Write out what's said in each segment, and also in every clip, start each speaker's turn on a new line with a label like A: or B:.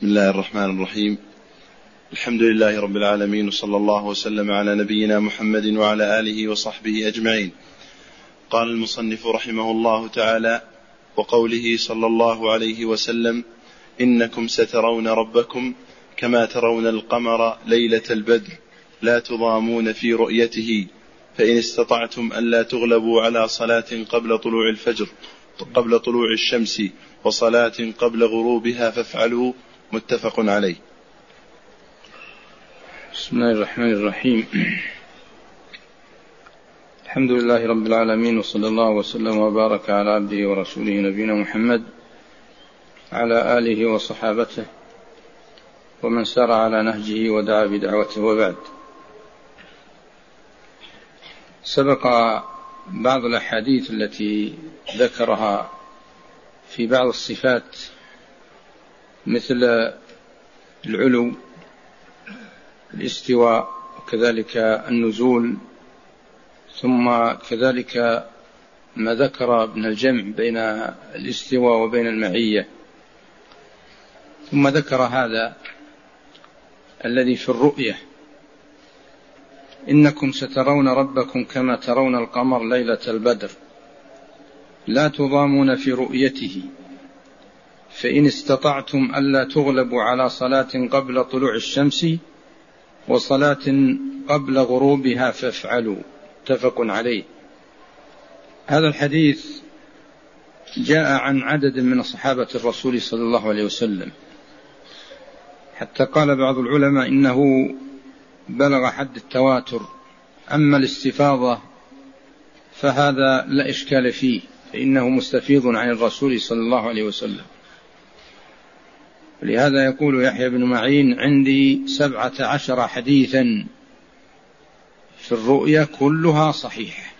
A: بسم الله الرحمن الرحيم. الحمد لله رب العالمين، وصلى الله وسلم على نبينا محمد وعلى آله وصحبه أجمعين. قال المصنف رحمه الله تعالى: وقوله صلى الله عليه وسلم: إنكم سترون ربكم كما ترون القمر ليلة البدر لا تضامون في رؤيته، فإن استطعتم ألا تغلبوا على صلاة قبل طلوع الشمس وصلاة قبل غروبها فافعلوا. متفق عليه.
B: بسم الله الرحمن الرحيم. الحمد لله رب العالمين، وصلى الله وسلم وبارك على عبده ورسوله نبينا محمد على آله وصحابته ومن سار على نهجه ودعا بدعوته، وبعد. سبق بعض الأحاديث التي ذكرها في بعض الصفات مثل العلو، الاستواء، وكذلك النزول، ثم كذلك ما ذكر ابن الجمع بين الاستواء وبين المعية، ثم ذكر هذا الذي في الرؤية: إنكم سترون ربكم كما ترون القمر ليلة البدر لا تضامون في رؤيته، فإن استطعتم ألا تغلبوا على صلاة قبل طلوع الشمس وصلاة قبل غروبها فافعلوا. متفق عليه. هذا الحديث جاء عن عدد من صحابة الرسول صلى الله عليه وسلم، حتى قال بعض العلماء إنه بلغ حد التواتر. أما الاستفاضة فهذا لا إشكال فيه، فإنه مستفيض عن الرسول صلى الله عليه وسلم. ولهذا يقول يحيى بن معين: عندي 17 حديثا في الرؤيا كلها صحيحة.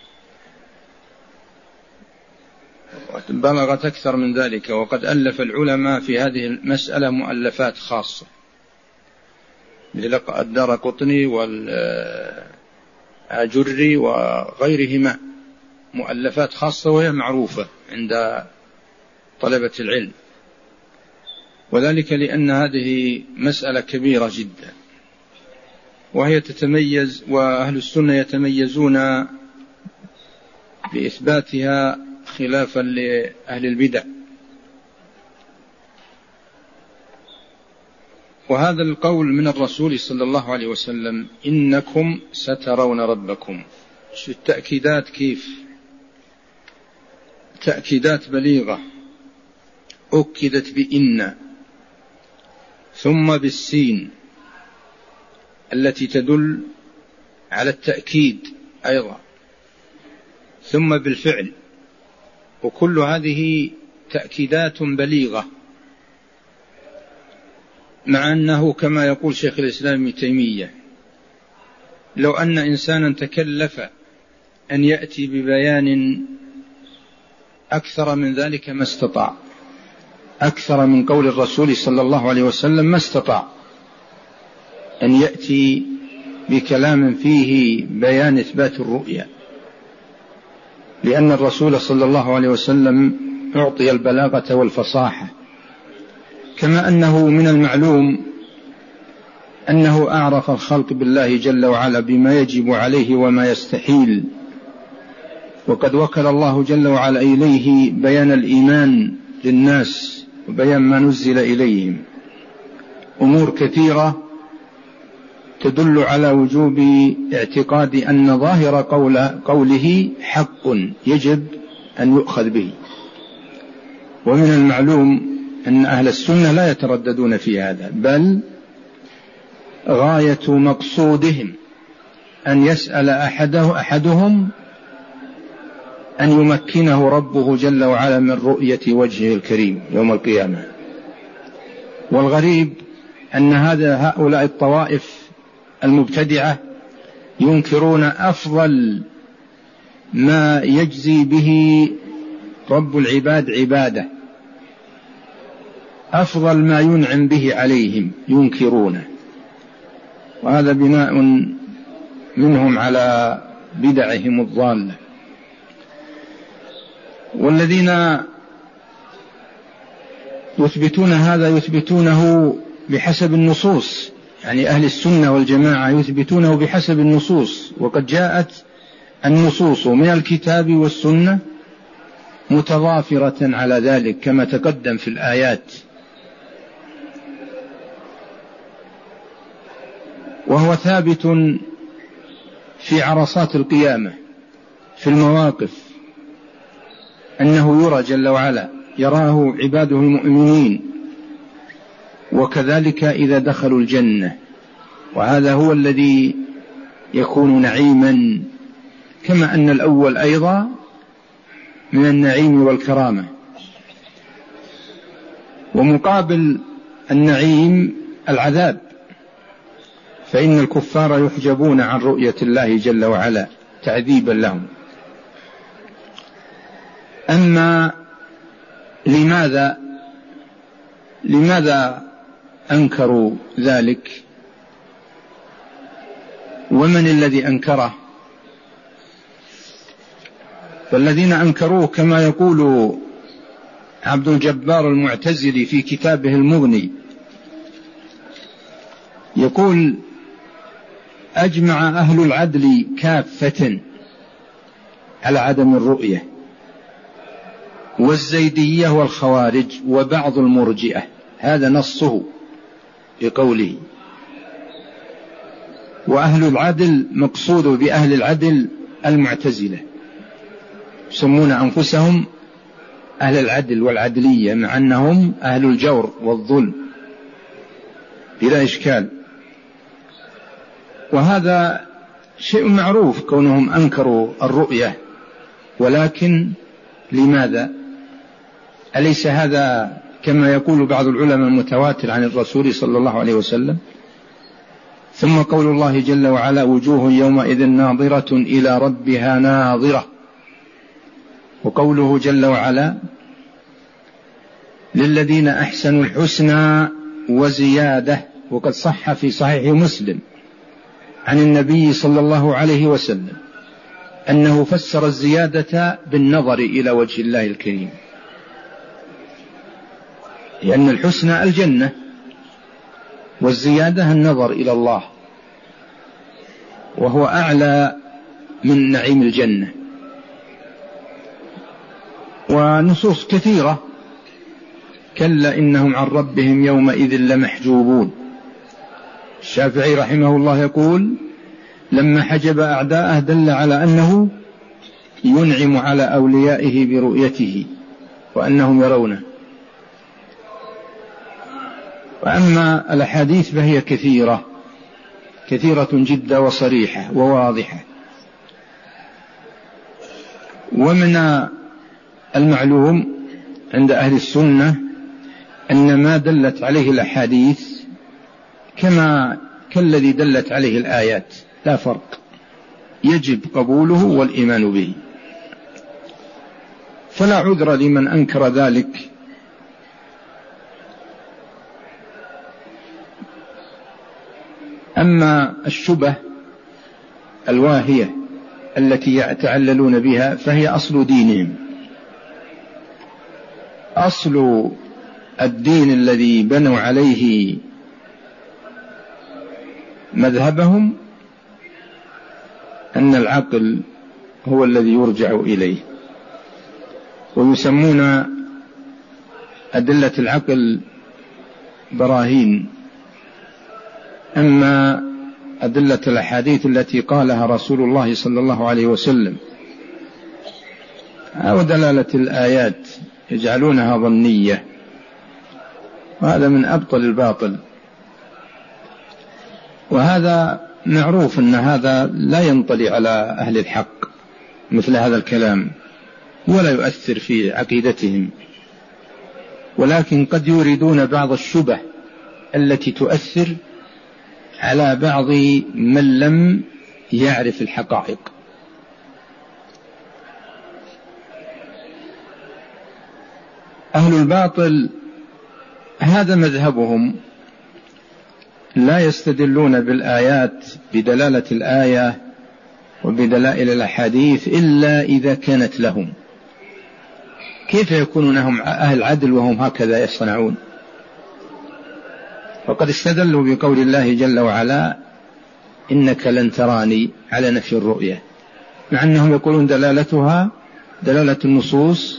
B: بلغت أكثر من ذلك، وقد ألف العلماء في هذه المسألة مؤلفات خاصة، مثل الدارقطني والآجري وغيرهما، مؤلفات خاصة وهي معروفة عند طلبة العلم، وذلك لأن هذه مسألة كبيرة جدا، وهي تتميز، وأهل السنة يتميزون بإثباتها خلافا لأهل البدع. وهذا القول من الرسول صلى الله عليه وسلم: إنكم سترون ربكم، التأكيدات كيف؟ تأكيدات بليغة، أكدت بإن، ثم بالسين التي تدل على التأكيد أيضا، ثم بالفعل، وكل هذه تأكيدات بليغة، مع أنه كما يقول شيخ الإسلام ابن تيمية: لو أن إنسانا تكلف أن يأتي ببيان أكثر من ذلك ما استطاع، أكثر من قول الرسول صلى الله عليه وسلم ما استطاع أن يأتي بكلام فيه بيان إثبات الرؤيا، لأن الرسول صلى الله عليه وسلم أعطي البلاغة والفصاحة، كما أنه من المعلوم أنه أعرف الخلق بالله جل وعلا بما يجب عليه وما يستحيل، وقد وكل الله جل وعلا إليه بيان الإيمان للناس وبيان ما نزل إليهم، أمور كثيرة تدل على وجوب اعتقاد أن ظاهر قوله حق يجب أن يؤخذ به. ومن المعلوم أن أهل السنة لا يترددون في هذا، بل غاية مقصودهم أن يسأل أحدهم أن يمكنه ربه جل وعلا من رؤية وجهه الكريم يوم القيامة. والغريب أن هؤلاء الطوائف المبتدعة ينكرون أفضل ما يجزي به رب العباد عباده، أفضل ما ينعم به عليهم ينكرونه، وهذا بناء منهم على بدعهم الضالة. والذين يثبتون هذا يثبتونه بحسب النصوص، يعني أهل السنة والجماعة يثبتونه بحسب النصوص، وقد جاءت النصوص من الكتاب والسنة متضافرة على ذلك كما تقدم في الآيات. وهو ثابت في عرصات القيامة في المواقف أنه يرى جل وعلا، يراه عباده المؤمنين، وكذلك إذا دخلوا الجنة، وهذا هو الذي يكون نعيما، كما أن الأول أيضا من النعيم والكرامة. ومقابل النعيم العذاب، فإن الكفار يحجبون عن رؤية الله جل وعلا تعذيبا لهم. أما لماذا أنكروا ذلك؟ ومن الذي أنكره؟ فالذين أنكروه كما يقول عبد الجبار المعتزلي في كتابه المغني، يقول: أجمع أهل العدل كافة على عدم الرؤية، والزيدية والخوارج وبعض المرجئة. هذا نصه بقوله. وأهل العدل مقصود بأهل العدل المعتزلة، يسمون أنفسهم أهل العدل والعدلية، مع أنهم أهل الجور والظلم بلا إشكال. وهذا شيء معروف كونهم أنكروا الرؤية، ولكن لماذا؟ أليس هذا كما يقول بعض العلماء متواتر عن الرسول صلى الله عليه وسلم؟ ثم قول الله جل وعلا: وجوه يومئذ ناظرة إلى ربها ناظرة. وقوله جل وعلا: للذين أحسنوا الحسنى وزيادة. وقد صح في صحيح مسلم عن النبي صلى الله عليه وسلم أنه فسر الزيادة بالنظر إلى وجه الله الكريم، لأن الحسنى الجنة، والزيادة النظر إلى الله، وهو أعلى من نعيم الجنة. ونصوص كثيرة: كلا إنهم عن ربهم يومئذ لمحجوبون. الشافعي رحمه الله يقول: لما حجب أعداءه دل على أنه ينعم على أوليائه برؤيته وأنهم يرونه. وأما الأحاديث فهي كثيرة جدا وصريحة وواضحة. ومن المعلوم عند أهل السنة أن ما دلت عليه الأحاديث كالذي دلت عليه الآيات، لا فرق، يجب قبوله والإيمان به، فلا عذر لمن أنكر ذلك. أما الشبه الواهية التي يتعللون بها فهي أصل دينهم، أصل الدين الذي بنوا عليه مذهبهم أن العقل هو الذي يرجع إليه، ويسمون أدلة العقل براهين. أما أدلة الأحاديث التي قالها رسول الله صلى الله عليه وسلم أو دلالة الآيات يجعلونها ظنية، وهذا من أبطل الباطل. وهذا معروف أن هذا لا ينطلي على أهل الحق مثل هذا الكلام، ولا يؤثر في عقيدتهم، ولكن قد يوردون بعض الشبه التي تؤثر على بعض من لم يعرف الحقائق. أهل الباطل هذا مذهبهم، لا يستدلون بالآيات بدلالة الآية وبدلائل الأحاديث إلا إذا كانت لهم، كيف يكونون هم أهل عدل وهم هكذا يصنعون؟ وقد استدلوا بقول الله جل وعلا إنك لن تراني على نفي الرؤية، مع أنهم يقولون دلالتها دلالة النصوص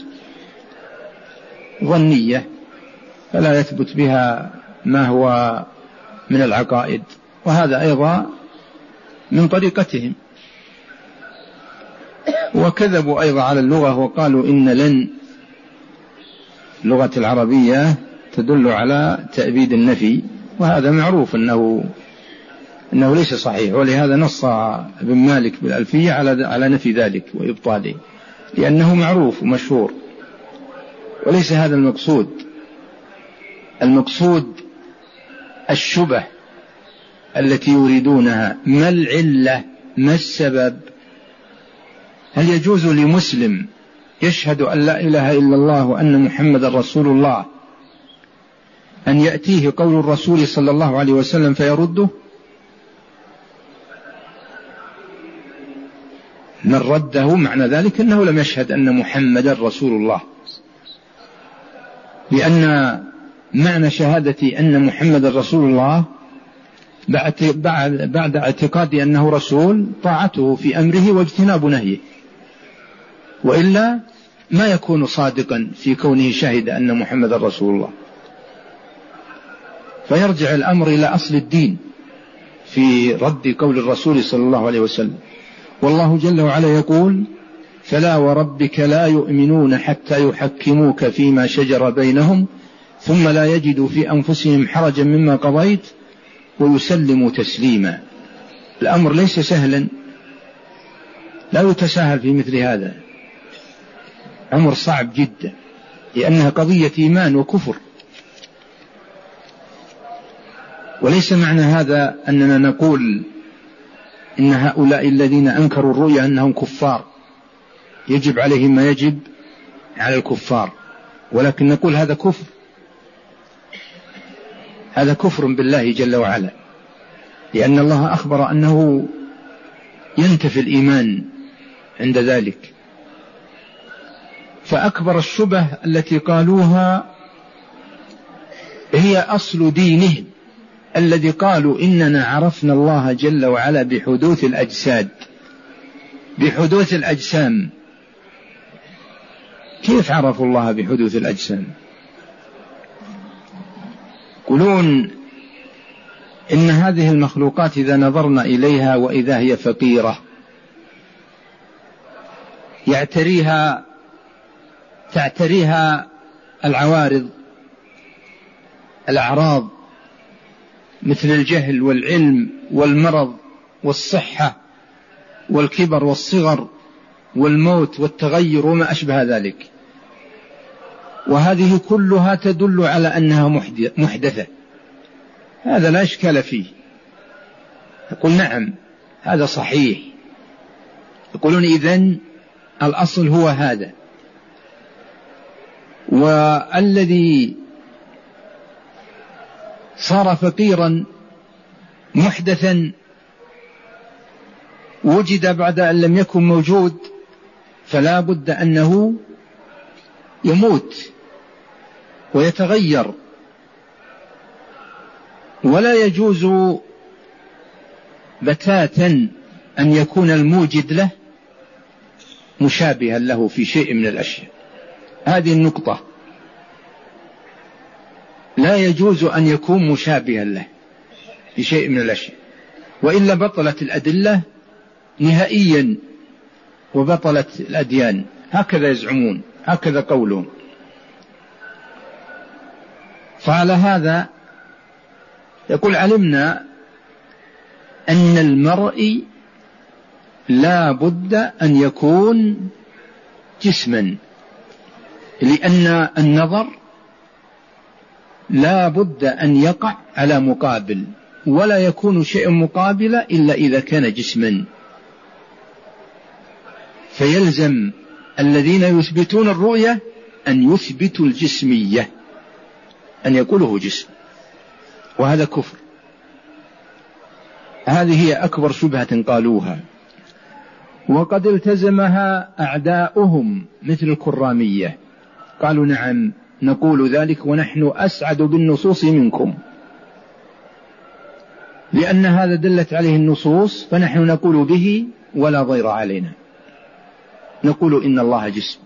B: ظنية فلا يثبت بها ما هو من العقائد، وهذا أيضا من طريقتهم. وكذبوا أيضا على اللغة وقالوا إن لن اللغة العربية تدل على تأبيد النفي، وهذا معروف أنه ليس صحيح، ولهذا نص ابن مالك بالألفية على نفي ذلك وإبطاله، لأنه معروف ومشهور، وليس هذا المقصود. المقصود الشبه التي يريدونها، ما العلة، ما السبب؟ هل يجوز لمسلم يشهد أن لا إله إلا الله وأن محمد رسول الله أن يأتيه قول الرسول صلى الله عليه وسلم فيرده؟ من رده معنى ذلك أنه لم يشهد أن محمد رسول الله، لأن معنى شهادة أن محمد رسول الله بعد اعتقاد أنه رسول طاعته في أمره واجتناب نهيه، وإلا ما يكون صادقا في كونه شهد أن محمد رسول الله. فيرجع الأمر إلى أصل الدين في رد قول الرسول صلى الله عليه وسلم. والله جل وعلا يقول: فلا وربك لا يؤمنون حتى يحكموك فيما شجر بينهم ثم لا يجدوا في أنفسهم حرجا مما قضيت ويسلموا تسليما. الأمر ليس سهلا، لا يتساهل في مثل هذا، أمر صعب جدا، لأنها قضية إيمان وكفر. وليس معنى هذا أننا نقول إن هؤلاء الذين أنكروا الرؤيا أنهم كفار، يجب عليهم ما يجب على الكفار، ولكن نقول هذا كفر، هذا كفر بالله جل وعلا، لأن الله أخبر أنه ينتفي الإيمان عند ذلك. فأكبر الشبه التي قالوها هي أصل دينهم الذي قالوا إننا عرفنا الله جل وعلا بحدوث الأجساد، بحدوث الأجسام. كيف عرفوا الله بحدوث الأجسام؟ يقولون إن هذه المخلوقات إذا نظرنا إليها وإذا هي فقيرة تعتريها العوارض، الأعراض، مثل الجهل والعلم والمرض والصحة والكبر والصغر والموت والتغير وما أشبه ذلك، وهذه كلها تدل على أنها محدثة. هذا لا إشكال فيه. يقول نعم هذا صحيح. يقولون إذن الأصل هو هذا، والذي صار فقيرا محدثا وجد بعد أن لم يكن موجود، فلا بد أنه يموت ويتغير، ولا يجوز بتاتا أن يكون الموجد له مشابها له في شيء من الأشياء. هذه النقطة، لا يجوز أن يكون مشابها له في شيء من الأشياء، وإلا بطلت الأدلة نهائيا وبطلت الأديان. هكذا يزعمون، هكذا قولهم. فعلى هذا يقول علمنا أن المرء لا بد أن يكون جسما، لأن النظر لا بد أن يقع على مقابل، ولا يكون شيء مقابل إلا إذا كان جسما. فيلزم الذين يثبتون الرؤية أن يثبتوا الجسمية، أن يقوله جسم، وهذا كفر. هذه هي أكبر شبهة قالوها، وقد التزمها أعداؤهم مثل الكرامية. قالوا نعم نقول ذلك ونحن أسعد بالنصوص منكم، لأن هذا دلت عليه النصوص فنحن نقول به ولا ضير علينا، نقول إن الله جسم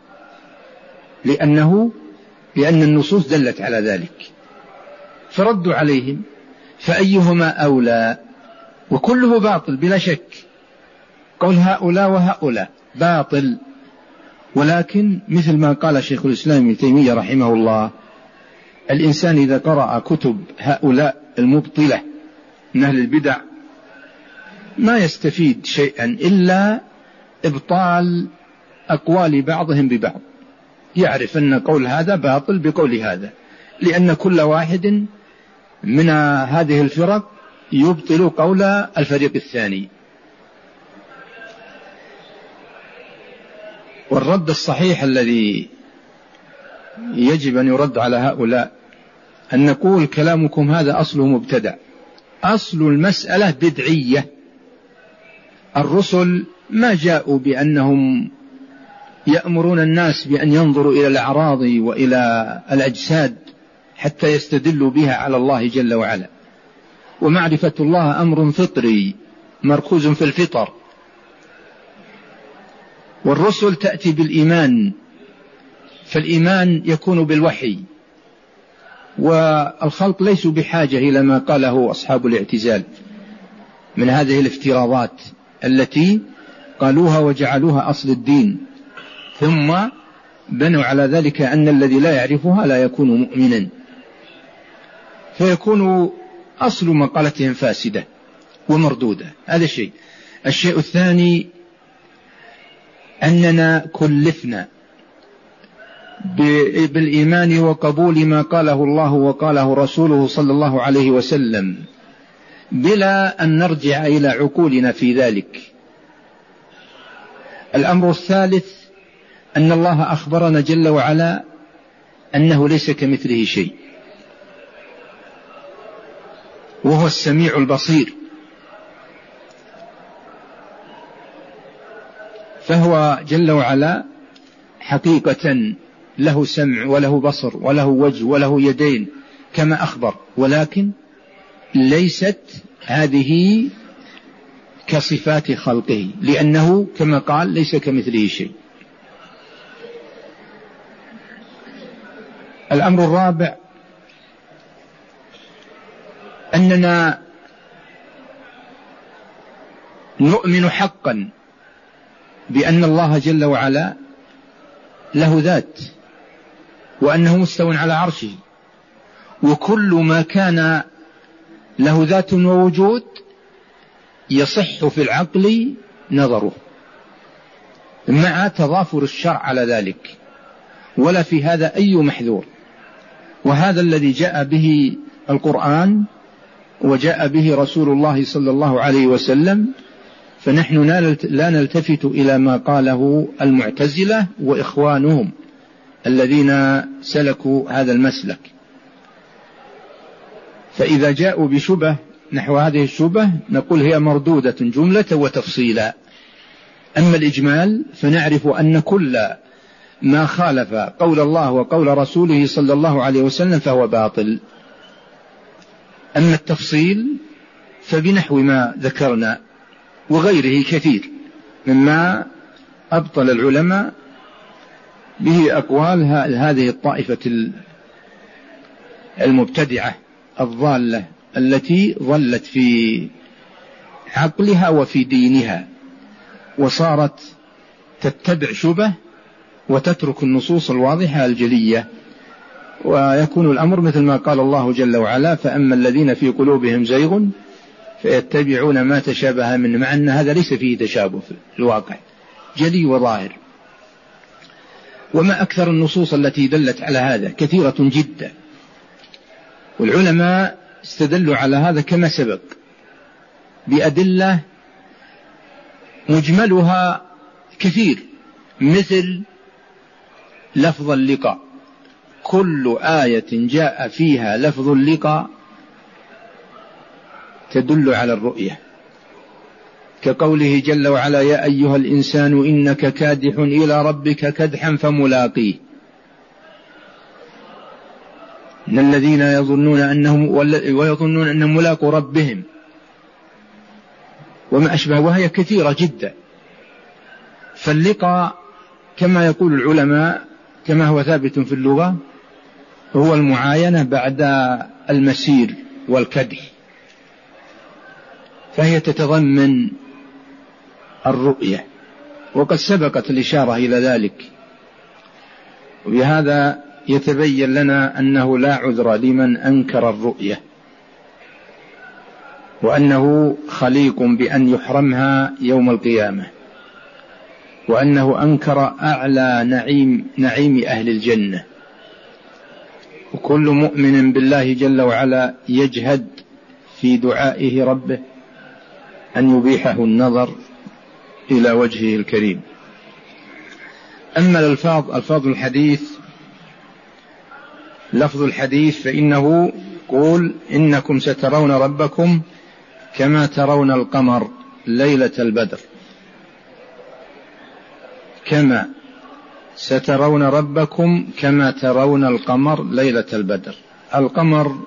B: لأن النصوص دلت على ذلك. فردوا عليهم فأيهما أولى؟ وكله باطل بلا شك، قول هؤلاء وهؤلاء باطل، ولكن مثل ما قال شيخ الإسلام ابن تيمية رحمه الله: الإنسان إذا قرأ كتب هؤلاء المبطلة من أهل البدع ما يستفيد شيئا إلا إبطال أقوال بعضهم ببعض، يعرف أن قول هذا باطل بقول هذا، لأن كل واحد من هذه الفرق يبطل قول الفريق الثاني. والرد الصحيح الذي يجب أن يرد على هؤلاء أن نقول كلامكم هذا أصله مبتدع، أصل المسألة بدعية. الرسل ما جاءوا بأنهم يأمرون الناس بأن ينظروا إلى الأعراض وإلى الأجساد حتى يستدلوا بها على الله جل وعلا، ومعرفة الله أمر فطري مركوز في الفطر، والرسل تأتي بالإيمان، فالإيمان يكون بالوحي، والخلق ليسوا بحاجة إلى ما قاله أصحاب الاعتزال من هذه الافتراضات التي قالوها وجعلوها أصل الدين، ثم بنوا على ذلك أن الذي لا يعرفها لا يكون مؤمنا، فيكون أصل مقالتهم فاسدة ومردودة. هذا الشيء. الشيء الثاني أننا كلفنا بالإيمان وقبول ما قاله الله وقاله رسوله صلى الله عليه وسلم بلا أن نرجع إلى عقولنا في ذلك. الأمر الثالث أن الله أخبرنا جل وعلا أنه ليس كمثله شيء، وهو السميع البصير، فهو جل وعلا حقيقة له سمع وله بصر وله وجه وله يدين كما أخبر، ولكن ليست هذه كصفات خلقه، لأنه كما قال ليس كمثله شيء. الأمر الرابع أننا نؤمن حقا بأن الله جل وعلا له ذات، وأنه مستوى على عرشه، وكل ما كان له ذات ووجود يصح في العقل نظره مع تضافر الشرع على ذلك، ولا في هذا أي محذور. وهذا الذي جاء به القرآن وجاء به رسول الله صلى الله عليه وسلم، فنحن لا نلتفت إلى ما قاله المعتزلة وإخوانهم الذين سلكوا هذا المسلك. فإذا جاءوا بشبه نحو هذه الشبه نقول هي مردودة جملة وتفصيلا. أما الإجمال فنعرف أن كل ما خالف قول الله وقول رسوله صلى الله عليه وسلم فهو باطل. أما التفصيل فبنحو ما ذكرنا وغيره كثير مما أبطل العلماء به أقوال هذه الطائفة المبتدعة الضالة التي ظلت في عقلها وفي دينها، وصارت تتبع شبه وتترك النصوص الواضحة الجلية، ويكون الأمر مثل ما قال الله جل وعلا: فأما الذين في قلوبهم زيغ فيتبعون ما تشابه منه، مع أن هذا ليس فيه تشابه في الواقع، جلي وظاهر. وما أكثر النصوص التي دلت على هذا كثيرة جدا، والعلماء استدلوا على هذا كما سبق بأدلة مجملها كثير، مثل لفظ اللقاء، كل آية جاء فيها لفظ اللقاء تدل على الرؤية، كقوله جل وعلا: يا أيها الإنسان إنك كادح إلى ربك كدحا فملاقيه. إن الذين يظنون أنهم ويظنون أنهم ملاقو ربهم وما أشبه، وهي كثيرة جدا. فاللقاء كما يقول العلماء كما هو ثابت في اللغة هو المعاينة بعد المسير والكدح، فهي تتضمن الرؤية، وقد سبقت الإشارة إلى ذلك. وبهذا يتبين لنا أنه لا عذر لمن أنكر الرؤية، وأنه خليق بأن يحرمها يوم القيامة، وأنه أنكر أعلى نعيم أهل الجنة. وكل مؤمن بالله جل وعلا يجهد في دعائه ربه أن يبيحه النظر إلى وجهه الكريم. أما ألفاظ الحديث، لفظ الحديث فإنه قول إنكم سترون ربكم كما ترون القمر ليلة البدر، كما سترون ربكم كما ترون القمر ليلة البدر. القمر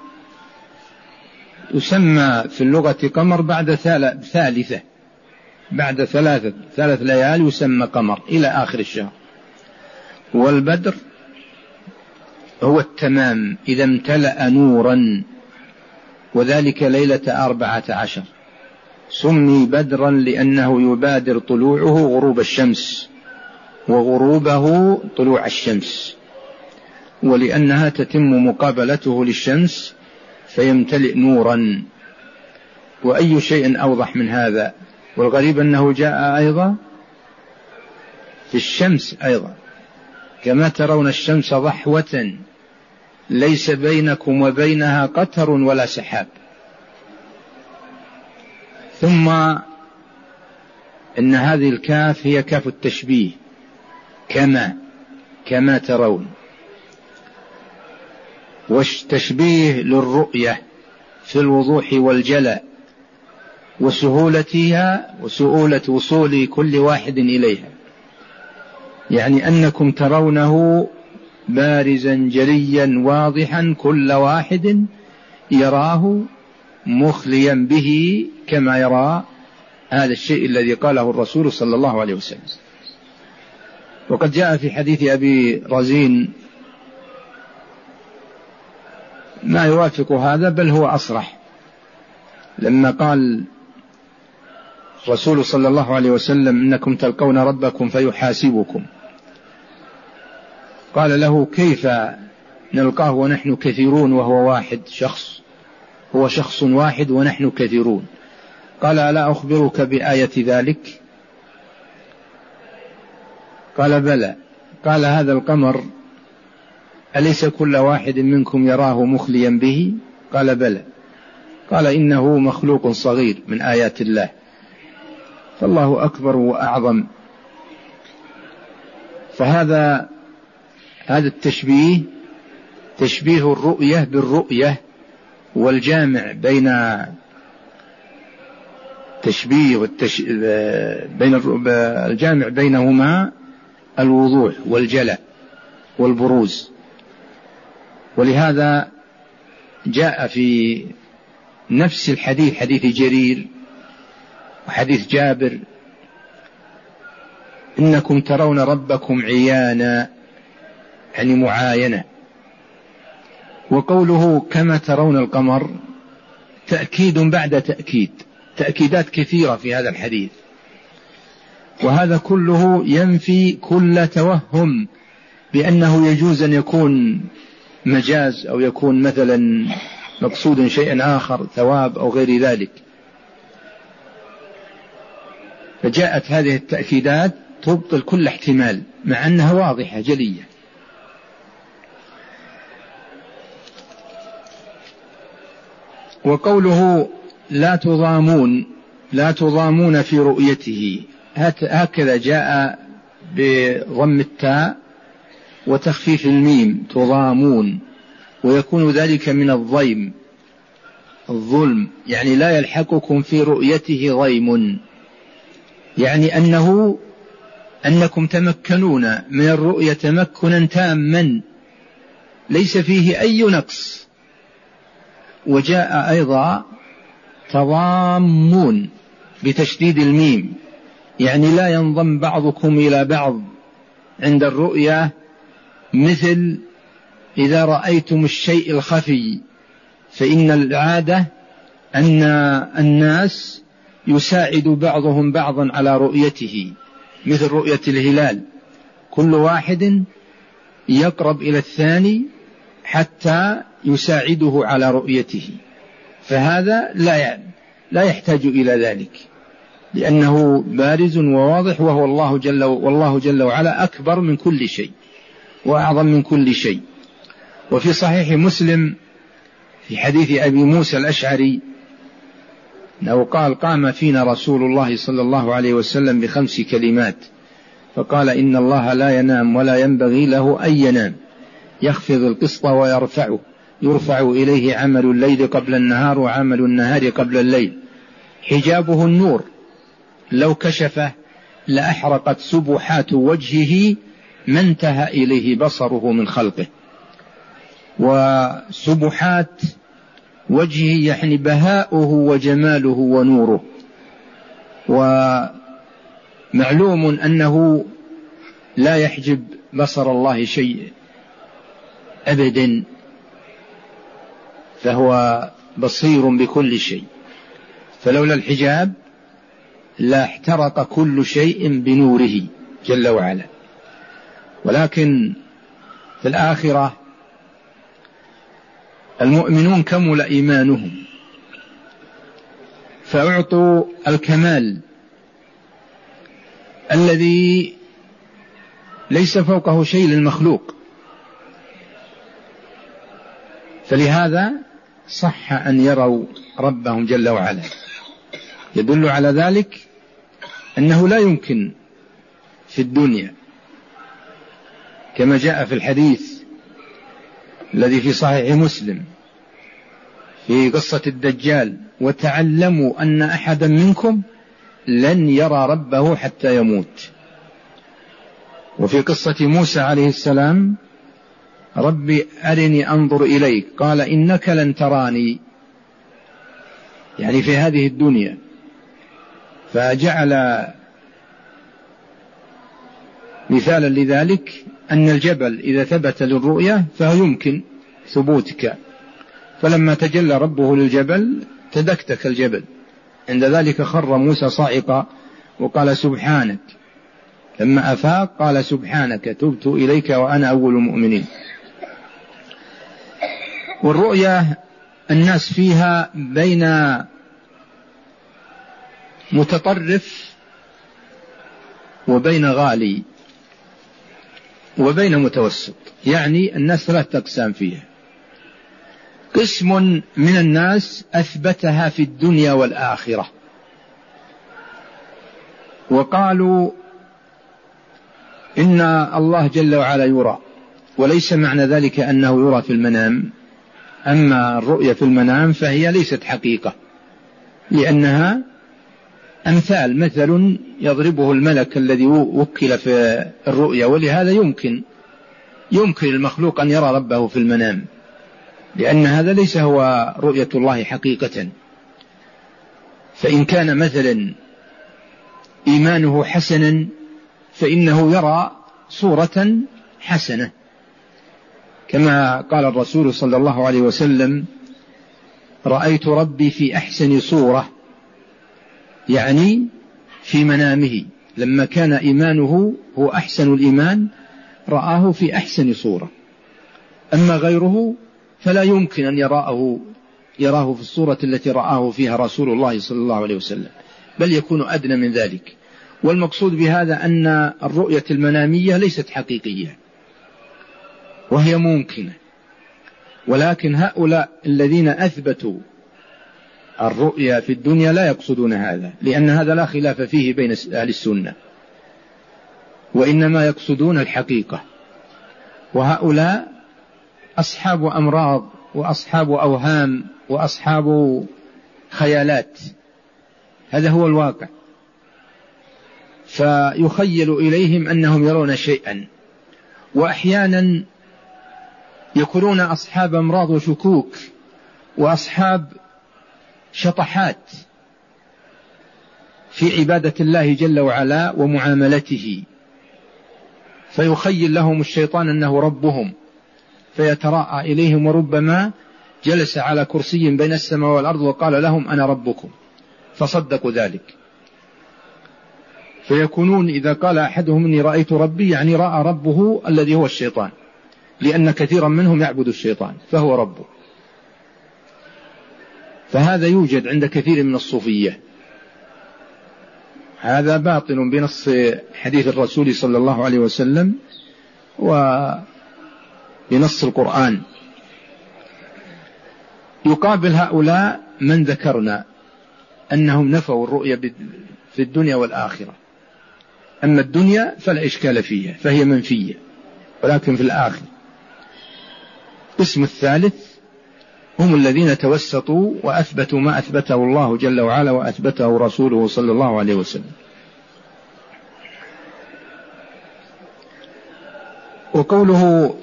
B: يسمى في اللغة قمر بعد ثالثة، بعد ثلاث ليال يسمى قمر إلى آخر الشهر. والبدر هو التمام إذا امتلأ نورا، وذلك ليلة 14 سمي بدرا لأنه يبادر طلوعه غروب الشمس وغروبه طلوع الشمس، ولأنها تتم مقابلته للشمس فيمتلئ نورا. وأي شيء أوضح من هذا؟ والغريب أنه جاء أيضا في الشمس أيضا، كما ترون الشمس ضحوة ليس بينكم وبينها قتر ولا سحاب. ثم إن هذه الكاف هي كاف التشبيه، كما ترون، والتشبيه للرؤية في الوضوح والجلاء وسهولتها وسهولة وصول كل واحد إليها، يعني أنكم ترونه بارزا جليا واضحا كل واحد يراه مخليا به كما يرى هذا الشيء الذي قاله الرسول صلى الله عليه وسلم. وقد جاء في حديث أبي رزين ما يوافق هذا، بل هو أصرح، لما قال الرسول صلى الله عليه وسلم إنكم تلقون ربكم فيحاسبكم، قال له كيف نلقاه ونحن كثيرون وهو واحد شخص، هو شخص واحد ونحن كثيرون. قال ألا أخبرك بآية ذلك؟ قال بلى. قال هذا القمر أليس كل واحد منكم يراه مخليا به؟ قال بلى. قال إنه مخلوق صغير من آيات الله، فالله أكبر وأعظم. فهذا التشبيه تشبيه الرؤية بالرؤية، والجامع بين الجامع بينهما الوضوح والجلاء والبروز. ولهذا جاء في نفس الحديث حديث جرير وحديث جابر إنكم ترون ربكم عيانا، يعني معاينة. وقوله كما ترون القمر تأكيد بعد تأكيد، تأكيدات كثيرة في هذا الحديث، وهذا كله ينفي كل توهم بأنه يجوز أن يكون مجاز أو يكون مثلا مقصود شيء آخر ثواب أو غير ذلك. فجاءت هذه التأكيدات تبطل كل احتمال مع أنها واضحة جلية. وقوله لا تضامون في رؤيته، هكذا جاء بضم التاء وتخفيف الميم تضامون، ويكون ذلك من الضيم الظلم، يعني لا يلحقكم في رؤيته ضيم، يعني أنكم تمكنون من الرؤية تمكنا تاما ليس فيه أي نقص. وجاء أيضا تضامون بتشديد الميم، يعني لا ينضم بعضكم إلى بعض عند الرؤيا، مثل إذا رأيتم الشيء الخفي، فإن العادة أن الناس يساعد بعضهم بعضا على رؤيته، مثل رؤية الهلال، كل واحد يقرب إلى الثاني حتى يساعده على رؤيته، فهذا لا يحتاج إلى ذلك، لأنه بارز وواضح، والله جل وعلا أكبر من كل شيء وأعظم من كل شيء. وفي صحيح مسلم في حديث أبي موسى الأشعري أنه قال: قام فينا رسول الله صلى الله عليه وسلم ب5 كلمات، فقال: إن الله لا ينام ولا ينبغي له أن ينام، يخفض القسط ويرفعه، يرفع إليه عمل الليل قبل النهار وعمل النهار قبل الليل، حجابه النور، لو كشفه لأحرقت سبحات وجهه ما انتهى إليه بصره من خلقه. وسبحات وجهه يعني بهاؤه وجماله ونوره. ومعلوم أنه لا يحجب بصر الله شيء أبدا، فهو بصير بكل شيء، فلولا الحجاب لا احترق كل شيء بنوره جل وعلا. ولكن في الآخرة المؤمنون كمل إيمانهم فأعطوا الكمال الذي ليس فوقه شيء للمخلوق، فلهذا صح أن يروا ربهم جل وعلا. يدل على ذلك أنه لا يمكن في الدنيا كما جاء في الحديث الذي في صحيح مسلم في قصة الدجال: وتعلموا أن أحدا منكم لن يرى ربه حتى يموت. وفي قصة موسى عليه السلام: ربي أرني أنظر إليك، قال: إنك لن تراني، يعني في هذه الدنيا. فجعل مثالا لذلك أن الجبل إذا ثبت للرؤية فيمكن ثبوتك، فلما تجلى ربه للجبل تدكتك الجبل، عند ذلك خر موسى صاعقا وقال: سبحانك. لما أفاق قال: سبحانك تبت إليك وأنا أول المؤمنين. والرؤيا الناس فيها بين متطرف وبين غالي وبين متوسط، يعني الناس 3 أقسام فيها: قسم من الناس أثبتها في الدنيا والآخرة وقالوا إن الله جل وعلا يرى، وليس معنى ذلك أنه يرى في المنام، أما الرؤية في المنام فهي ليست حقيقة، لأنها أمثال، مثل يضربه الملك الذي وكل في الرؤيا، ولهذا يمكن المخلوق أن يرى ربه في المنام، لأن هذا ليس هو رؤية الله حقيقة. فإن كان مثلا إيمانه حسنا فإنه يرى صورة حسنة، كما قال الرسول صلى الله عليه وسلم: رأيت ربي في أحسن صورة، يعني في منامه، لما كان إيمانه هو أحسن الإيمان رآه في أحسن صورة. أما غيره فلا يمكن أن يراه في الصورة التي رآه فيها رسول الله صلى الله عليه وسلم، بل يكون أدنى من ذلك. والمقصود بهذا أن الرؤية المنامية ليست حقيقية وهي ممكنة، ولكن هؤلاء الذين أثبتوا الرؤيا في الدنيا لا يقصدون هذا، لأن هذا لا خلاف فيه بين أهل السنة، وإنما يقصدون الحقيقة. وهؤلاء أصحاب أمراض وأصحاب أوهام وأصحاب خيالات، هذا هو الواقع، فيخيل إليهم أنهم يرون شيئا. وأحيانا يكونون أصحاب أمراض وشكوك وأصحاب شطحات في عبادة الله جل وعلا ومعاملته، فيخيل لهم الشيطان أنه ربهم فيتراءى إليهم، وربما جلس على كرسي بين السماء والأرض وقال لهم أنا ربكم فصدقوا ذلك. فيكونون إذا قال أحدهم إني رأيت ربي يعني رأى ربه الذي هو الشيطان، لأن كثيرا منهم يعبد الشيطان فهو ربه. فهذا يوجد عند كثير من الصوفية، هذا باطل بنص حديث الرسول صلى الله عليه وسلم وبنص القرآن. يقابل هؤلاء من ذكرنا أنهم نفوا الرؤية في الدنيا والآخرة. أما الدنيا فلا إشكال فيها فهي منفية، ولكن في الآخرة. القسم الثالث هم الذين توسطوا وأثبتوا ما أثبته الله جل وعلا وأثبته رسوله صلى الله عليه وسلم. وقوله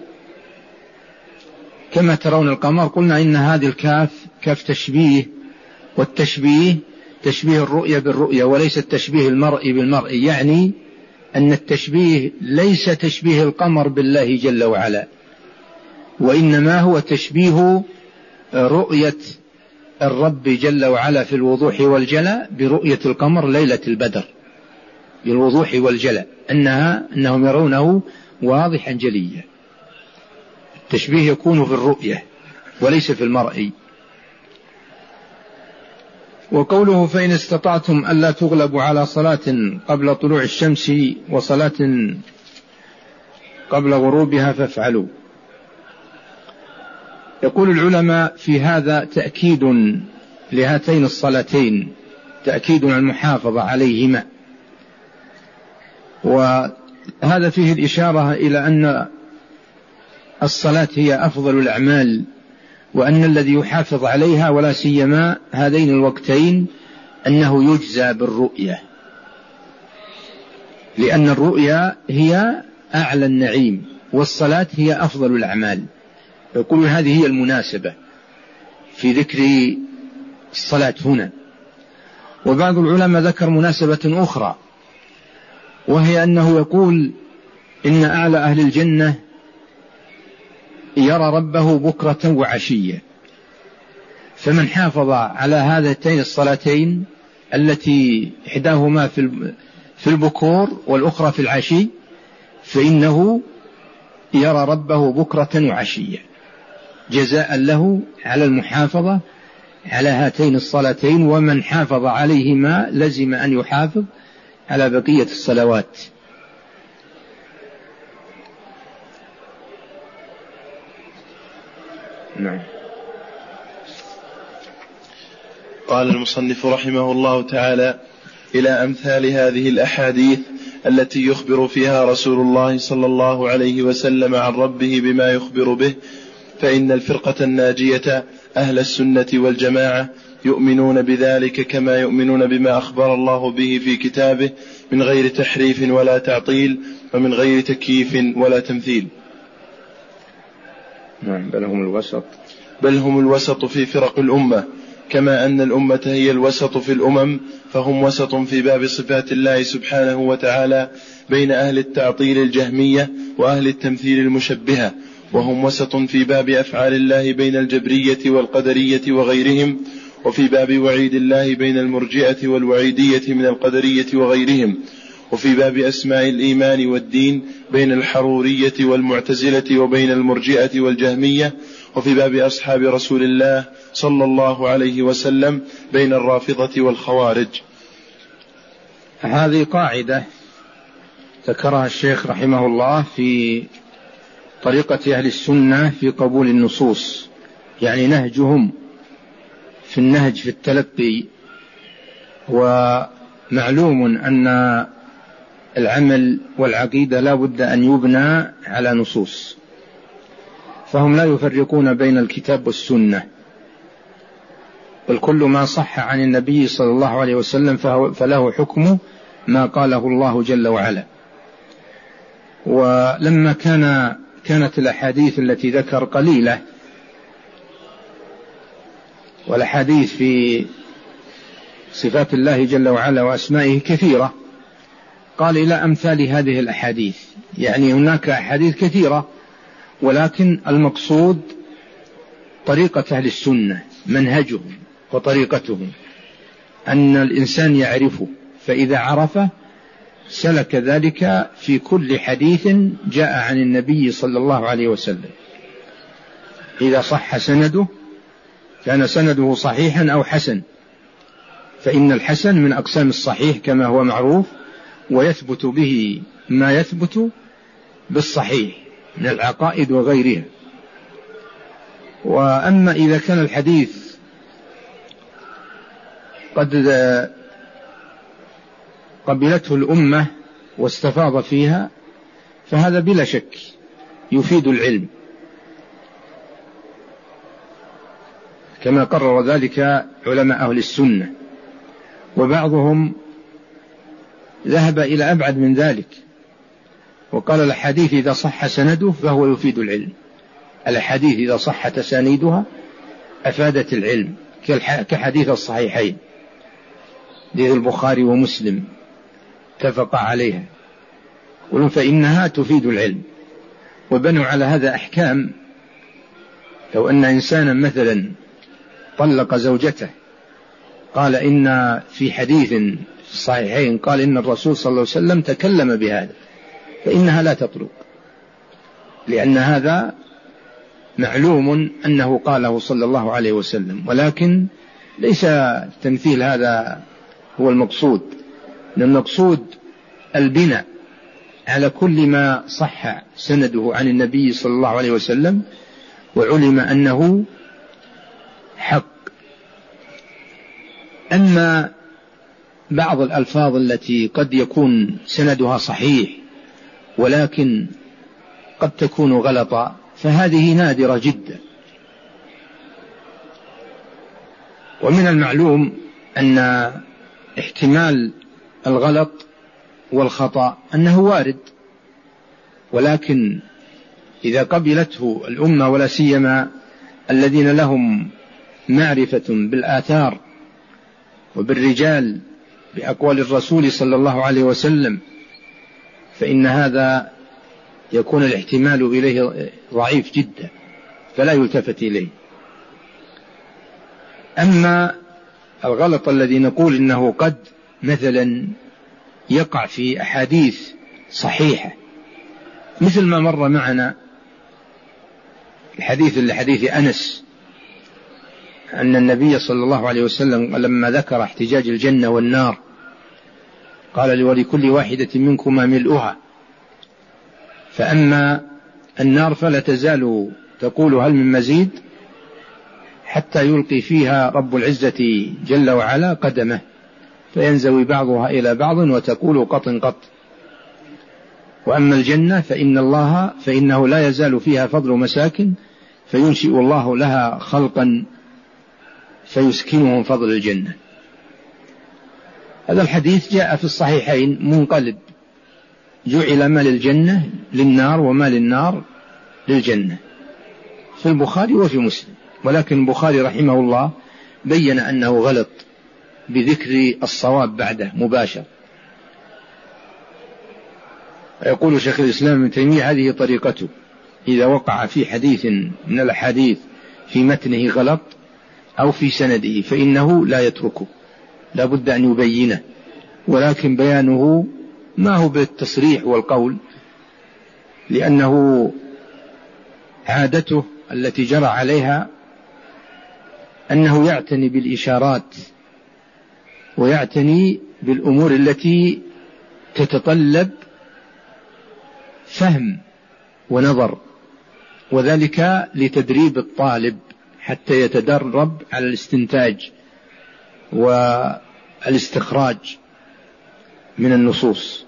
B: كما ترون القمر، قلنا إن هذه الكاف كاف تشبيه، والتشبيه تشبيه الرؤية بالرؤية وليس تشبيه المرء بالمرء، يعني أن التشبيه ليس تشبيه القمر بالله جل وعلا، وإنما هو تشبيه رؤية الرب جل وعلا في الوضوح والجلاء برؤية القمر ليلة البدر بالوضوح والجلاء، أنهم يرونه واضحا جليا. التشبيه يكون في الرؤية وليس في المرء. وقوله فإن استطعتم ألا تغلبوا على صلاة قبل طلوع الشمس وصلاة قبل غروبها فافعلوا. يقول العلماء في هذا تأكيد لهاتين الصلاتين، تأكيد على المحافظة عليهما، وهذا فيه الإشارة إلى أن الصلاة هي أفضل الأعمال، وأن الذي يحافظ عليها ولا سيما هذين الوقتين أنه يجزى بالرؤية، لأن الرؤية هي أعلى النعيم والصلاة هي أفضل الأعمال. يقول هذه هي المناسبة في ذكر الصلاة هنا. وبعض العلماء ذكر مناسبة أخرى، وهي أنه يقول إن أعلى أهل الجنة يرى ربه بكرة وعشية، فمن حافظ على هاتين الصلاتين التي إحداهما في البكور والأخرى في العشي فإنه يرى ربه بكرة وعشية جزاء له على المحافظة على هاتين الصلاتين. ومن حافظ عليهما لزم أن يحافظ على بقية الصلوات. نعم.
A: قال المصنف رحمه الله تعالى: إلى أمثال هذه الأحاديث التي يخبر فيها رسول الله صلى الله عليه وسلم عن ربه بما يخبر به، فإن الفرقة الناجية أهل السنة والجماعة يؤمنون بذلك كما يؤمنون بما أخبر الله به في كتابه من غير تحريف ولا تعطيل، ومن غير تكييف ولا تمثيل.
B: بل
A: هم الوسط في فرق الأمة، كما أن الأمة هي الوسط في الأمم، فهم وسط في باب صفات الله سبحانه وتعالى بين أهل التعطيل الجهمية وأهل التمثيل المشبهة، وهم وسط في باب أفعال الله بين الجبرية والقدرية وغيرهم، وفي باب وعيد الله بين المرجئة والوعيدية من القدرية وغيرهم، وفي باب أسماء الإيمان والدين بين الحرورية والمعتزلة وبين المرجئة والجهمية، وفي باب أصحاب رسول الله صلى الله عليه وسلم بين الرافضة والخوارج.
B: هذه قاعدة ذكرها الشيخ رحمه الله في طريقة أهل السنة في قبول النصوص، يعني نهجهم في النهج في التلقي. ومعلوم أن العمل والعقيدة لا بد أن يبنى على نصوص، فهم لا يفرقون بين الكتاب والسنة، بل كل ما صح عن النبي صلى الله عليه وسلم فله حكم ما قاله الله جل وعلا. ولما كان كانت الأحاديث التي ذكر قليلة، والأحاديث في صفات الله جل وعلا وأسمائه كثيرة، قال إلى أمثال هذه الأحاديث، يعني هناك أحاديث كثيرة، ولكن المقصود طريقة أهل السنة، منهجهم وطريقتهم، أن الإنسان يعرفه، فإذا عرفه سلك ذلك في كل حديث جاء عن النبي صلى الله عليه وسلم. إذا صح سنده كان سنده صحيحا أو حسن، فإن الحسن من أقسام الصحيح كما هو معروف، ويثبت به ما يثبت بالصحيح من العقائد وغيرها. وأما إذا كان الحديث قد قبلته الأمة واستفاض فيها، فهذا بلا شك يفيد العلم، كما قرر ذلك علماء أهل السنة. وبعضهم ذهب إلى أبعد من ذلك وقال الحديث إذا صح سنده فهو يفيد العلم. الحديث إذا صح تسانيدها أفادت العلم، كحديث الصحيحين، حديث البخاري ومسلم اتفق عليها، فإنها تفيد العلم. وبنوا على هذا أحكام. لو أن إنسانا مثلا طلق زوجته، قال إن في حديث في الصحيحين قال إن الرسول صلى الله عليه وسلم تكلم بهذا، فإنها لا تطلق، لأن هذا معلوم أنه قاله صلى الله عليه وسلم، ولكن ليس التمثيل هذا هو المقصود. المقصود البناء على كل ما صح سنده عن النبي صلى الله عليه وسلم وعلم أنه حق. أما بعض الألفاظ التي قد يكون سندها صحيح ولكن قد تكون غلطا، فهذه نادرة جدا. ومن المعلوم أن احتمال الغلط والخطأ أنه وارد، ولكن إذا قبلته الأمة ولا سيما الذين لهم معرفة بالآثار وبالرجال بأقوال الرسول صلى الله عليه وسلم، فإن هذا يكون الاحتمال إليه ضعيف جدا، فلا يلتفت إليه. أما الغلط الذي نقول إنه قد مثلا يقع في أحاديث صحيحة، مثل ما مر معنا الحديث أنس أن النبي صلى الله عليه وسلم لما ذكر احتجاج الجنة والنار قال ولكل واحدة منكما ملؤها، فأما النار فلا تزال تقول هل من مزيد حتى يلقي فيها رب العزة جل وعلا قدمه فينزوي بعضها إلى بعض وتقول قط قط. وأما الجنة فإنه لا يزال فيها فضل مساكن فينشئ الله لها خلقا فيسكنهم فضل الجنة. هذا الحديث جاء في الصحيحين منقلب، جعل ما للجنة للنار وما للنار للجنة، في البخاري وفي مسلم، ولكن البخاري رحمه الله بين أنه غلط بذكر الصواب بعده مباشر. يقول شيخ الإسلام ابن تيمية هذه طريقته، إذا وقع في حديث من الأحاديث في متنه غلط أو في سنده فإنه لا يتركه، لا بد أن يبينه، ولكن بيانه ما هو بالتصريح والقول، لأنه عادته التي جرى عليها أنه يعتني بالإشارات ويعتني بالأمور التي تتطلب فهم ونظر، وذلك لتدريب الطالب حتى يتدرب على الاستنتاج والاستخراج من النصوص.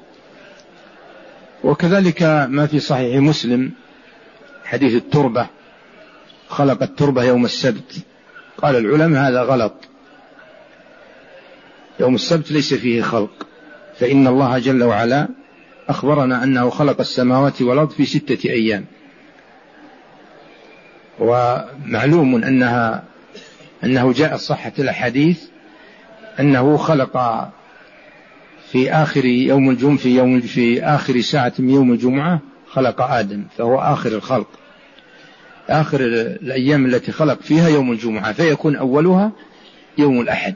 B: وكذلك ما في صحيح مسلم حديث التربة، خلق التربة يوم السبت، قال العلماء هذا غلط، يوم السبت ليس فيه خلق، فإن الله جل وعلا أخبرنا أنه خلق السماوات والأرض في 6 أيام، ومعلوم أنه جاء صحة الحديث أنه خلق في آخر يوم الجمعة في آخر ساعة من يوم الجمعة خلق آدم، فهو آخر الخلق، آخر الأيام التي خلق فيها يوم الجمعة، فيكون أولها يوم الأحد.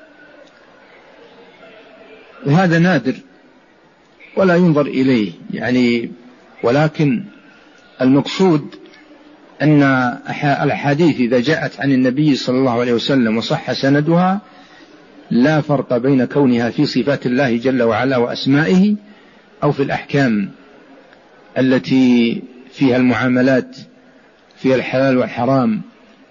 B: وهذا نادر ولا ينظر إليه يعني، ولكن المقصود أن الأحاديث إذا جاءت عن النبي صلى الله عليه وسلم وصح سندها لا فرق بين كونها في صفات الله جل وعلا وأسمائه أو في الأحكام التي فيها المعاملات، فيها الحلال والحرام،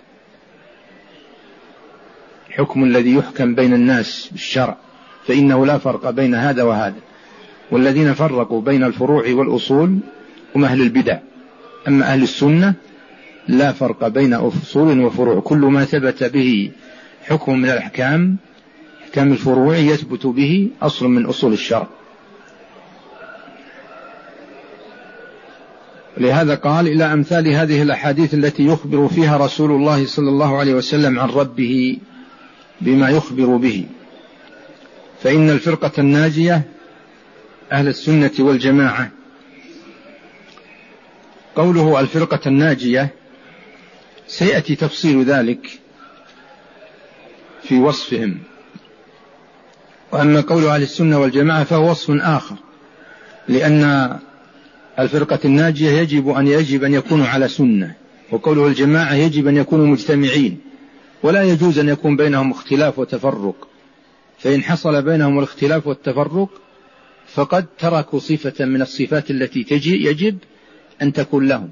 B: حكم الذي يحكم بين الناس بالشرع، فإنه لا فرق بين هذا وهذا. والذين فرقوا بين الفروع والأصول هم أهل البدع، أما أهل السنة لا فرق بين أصول وفروع، كل ما ثبت به حكم من الأحكام أحكام الفروع يثبت به أصل من أصول الشرع. لهذا قال إلى أمثال هذه الأحاديث التي يخبر فيها رسول الله صلى الله عليه وسلم عن ربه بما يخبر به، فإن الفرقة الناجية أهل السنة والجماعة. قوله الفرقة الناجية سيأتي تفصيل ذلك في وصفهم، وأما قول أهل السنة والجماعة فهو وصف آخر، لأن الفرقة الناجية يجب أن يكونوا على سنة، وقوله الجماعة يجب أن يكونوا مجتمعين، ولا يجوز أن يكون بينهم اختلاف وتفرق، فإن حصل بينهم الاختلاف والتفرق فقد تركوا صفة من الصفات التي يجب أن تكون لهم.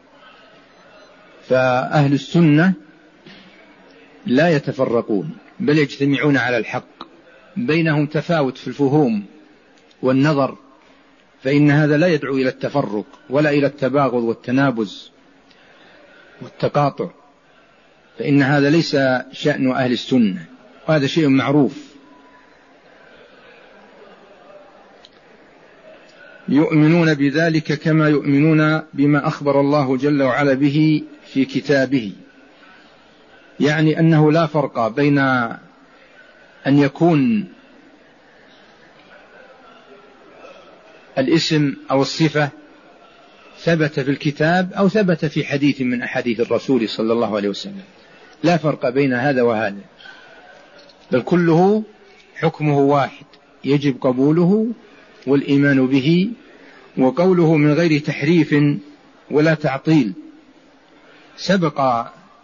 B: فأهل السنة لا يتفرقون بل يجتمعون على الحق، بينهم تفاوت في الفهوم والنظر، فإن هذا لا يدعو إلى التفرق ولا إلى التباغض والتنابز والتقاطع، فإن هذا ليس شأن أهل السنة، وهذا شيء معروف. يؤمنون بذلك كما يؤمنون بما أخبر الله جل وعلا به في كتابه، يعني أنه لا فرق بين أن يكون الاسم أو الصفة ثبت في الكتاب أو ثبت في حديث من أحاديث الرسول صلى الله عليه وسلم، لا فرق بين هذا وهذا، بل كله حكمه واحد، يجب قبوله والإيمان به. وقوله من غير تحريف ولا تعطيل، سبق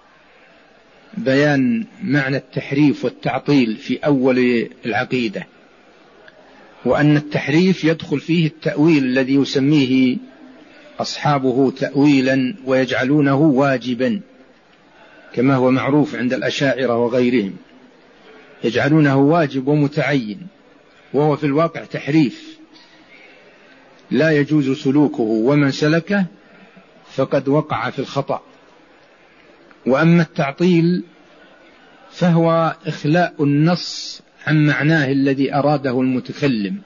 B: بيان معنى التحريف والتعطيل في أول العقيدة، وأن التحريف يدخل فيه التأويل الذي يسميه أصحابه تأويلا ويجعلونه واجبا، كما هو معروف عند الأشاعرة وغيرهم، يجعلونه واجب ومتعين، وهو في الواقع تحريف لا يجوز سلوكه، ومن سلكه فقد وقع في الخطأ. وأما التعطيل فهو إخلاء النص عن معناه الذي أراده المتكلم،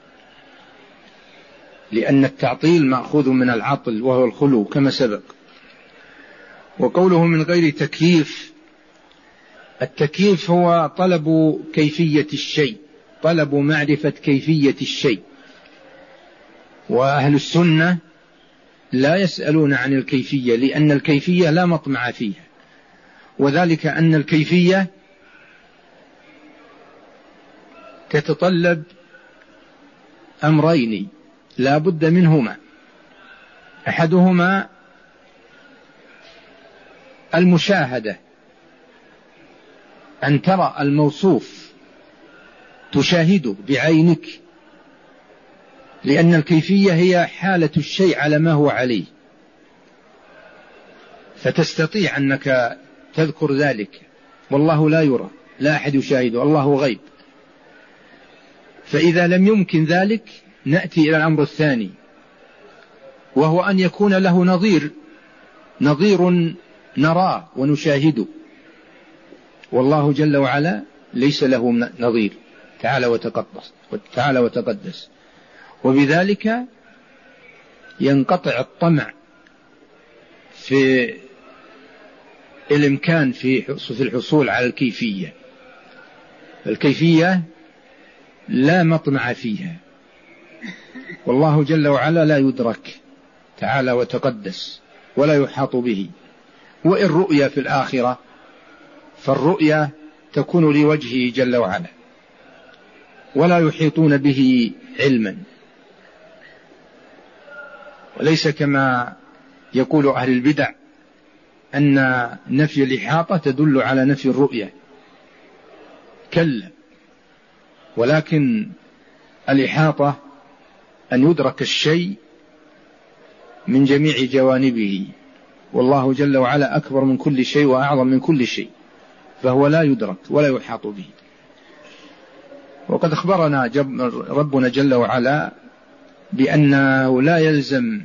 B: لأن التعطيل مأخوذ من العطل وهو الخلو كما سبق. وقوله من غير تكييف، التكييف هو طلب كيفية الشيء، طلب معرفة كيفية الشيء، وأهل السنة لا يسألون عن الكيفية، لأن الكيفية لا مطمع فيها، وذلك أن الكيفية تتطلب أمرين لا بد منهما، أحدهما المشاهدة، أن ترى الموصوف تشاهده بعينك، لأن الكيفية هي حالة الشيء على ما هو عليه، فتستطيع أنك تذكر ذلك، والله لا يرى، لا أحد يشاهده، الله غيب. فإذا لم يمكن ذلك نأتي إلى الأمر الثاني، وهو أن يكون له نظير نراه ونشاهده، والله جل وعلا ليس له نظير، تعالى وتقدس. وبذلك ينقطع الطمع في الإمكان في الحصول على الكيفية. الكيفية لا مطمع فيها، والله جل وعلا لا يدرك تعالى وتقدس ولا يحاط به. وإن رؤيا في الآخرة فالرؤيا تكون لوجهه جل وعلا ولا يحيطون به علما، وليس كما يقول أهل البدع أن نفي الإحاطة تدل على نفي الرؤية، كلا، ولكن الإحاطة أن يدرك الشيء من جميع جوانبه، والله جل وعلا أكبر من كل شيء وأعظم من كل شيء، فهو لا يدرك ولا يحاط به. وقد أخبرنا ربنا جل وعلا بأنه لا يلزم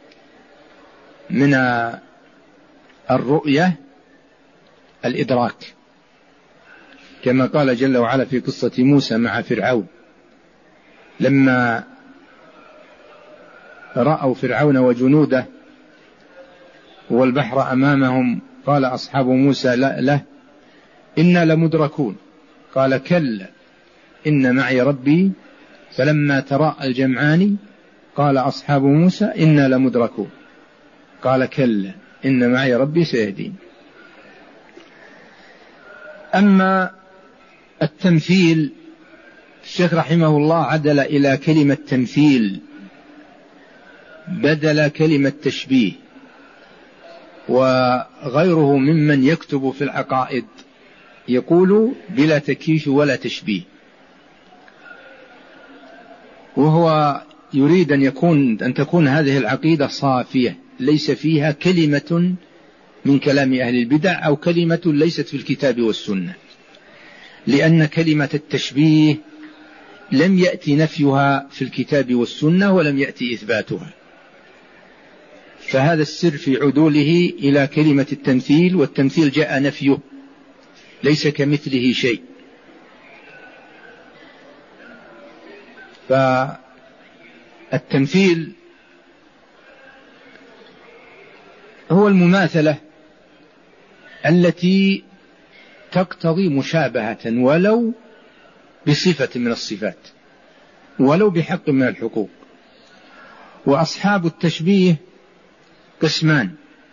B: من الرؤية الإدراك، كما قال جل وعلا في قصة موسى مع فرعون لما رأوا فرعون وجنوده والبحر أمامهم قال أصحاب موسى له إنا لمدركون، قال كلا إن معي ربي، فلما تراءى الجمعان قال أصحاب موسى إنا لمدركون، قال كلا إن معي ربي سيهدين. أما التمثيل، الشيخ رحمه الله عدل إلى كلمة تمثيل بدل كلمة تشبيه، وغيره ممن يكتب في العقائد يقول بلا تكييف ولا تشبيه، وهو يريد أن تكون هذه العقيدة صافية ليس فيها كلمة من كلام أهل البدع أو كلمة ليست في الكتاب والسنة، لأن كلمة التشبيه لم يأتي نفيها في الكتاب والسنة ولم يأتي إثباتها، فهذا السر في عدوله إلى كلمة التمثيل، والتمثيل جاء نفيه ليس كمثله شيء. فالتمثيل هو المماثلة التي تقتضي مشابهة ولو بصفة من الصفات ولو بحق من الحقوق. وأصحاب التشبيه قسمان: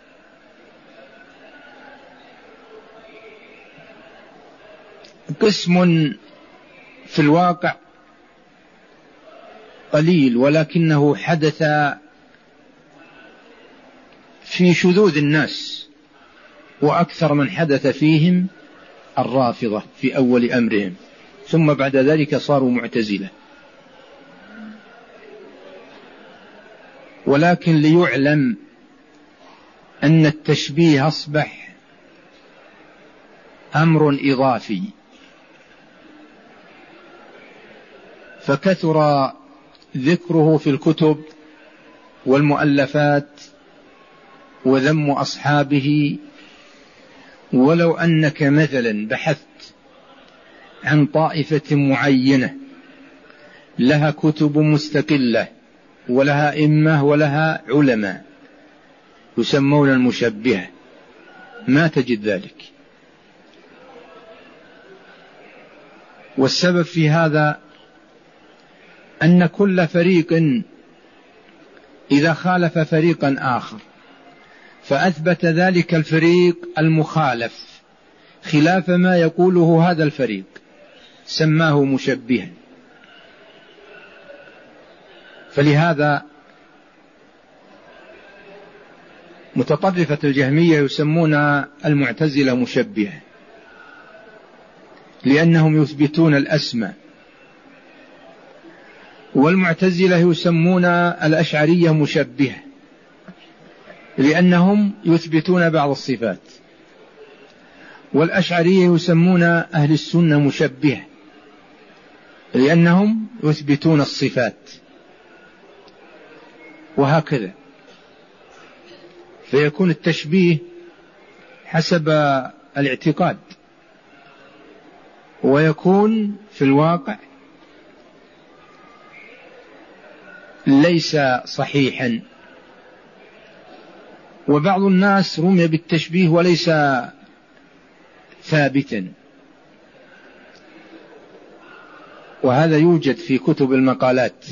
B: قسم في الواقع قليل ولكنه حدث في شذوذ الناس، وأكثر من حدث فيهم الرافضة في أول أمرهم، ثم بعد ذلك صاروا معتزلة. ولكن ليعلم أن التشبيه أصبح أمر إضافي، فكثر ذكره في الكتب والمؤلفات وذم أصحابه. ولو أنك مثلا بحثت عن طائفة معينة لها كتب مستقلة ولها إمة ولها علماء يسمون المشبهة، ما تجد ذلك. والسبب في هذا أن كل فريق إذا خالف فريقا آخر فأثبت ذلك الفريق المخالف خلاف ما يقوله هذا الفريق سماه مشبها. فلهذا متطرفة الجهمية يسمون المعتزلة مشبهة، لأنهم يثبتون الأسماء، والمعتزلة يسمون الأشعرية مشبهة لأنهم يثبتون بعض الصفات، والأشعرية يسمون أهل السنة مشبهة لأنهم يثبتون الصفات، وهكذا. فيكون التشبيه حسب الاعتقاد، ويكون في الواقع ليس صحيحا، وبعض الناس رمي بالتشبيه وليس ثابتا، وهذا يوجد في كتب المقالات،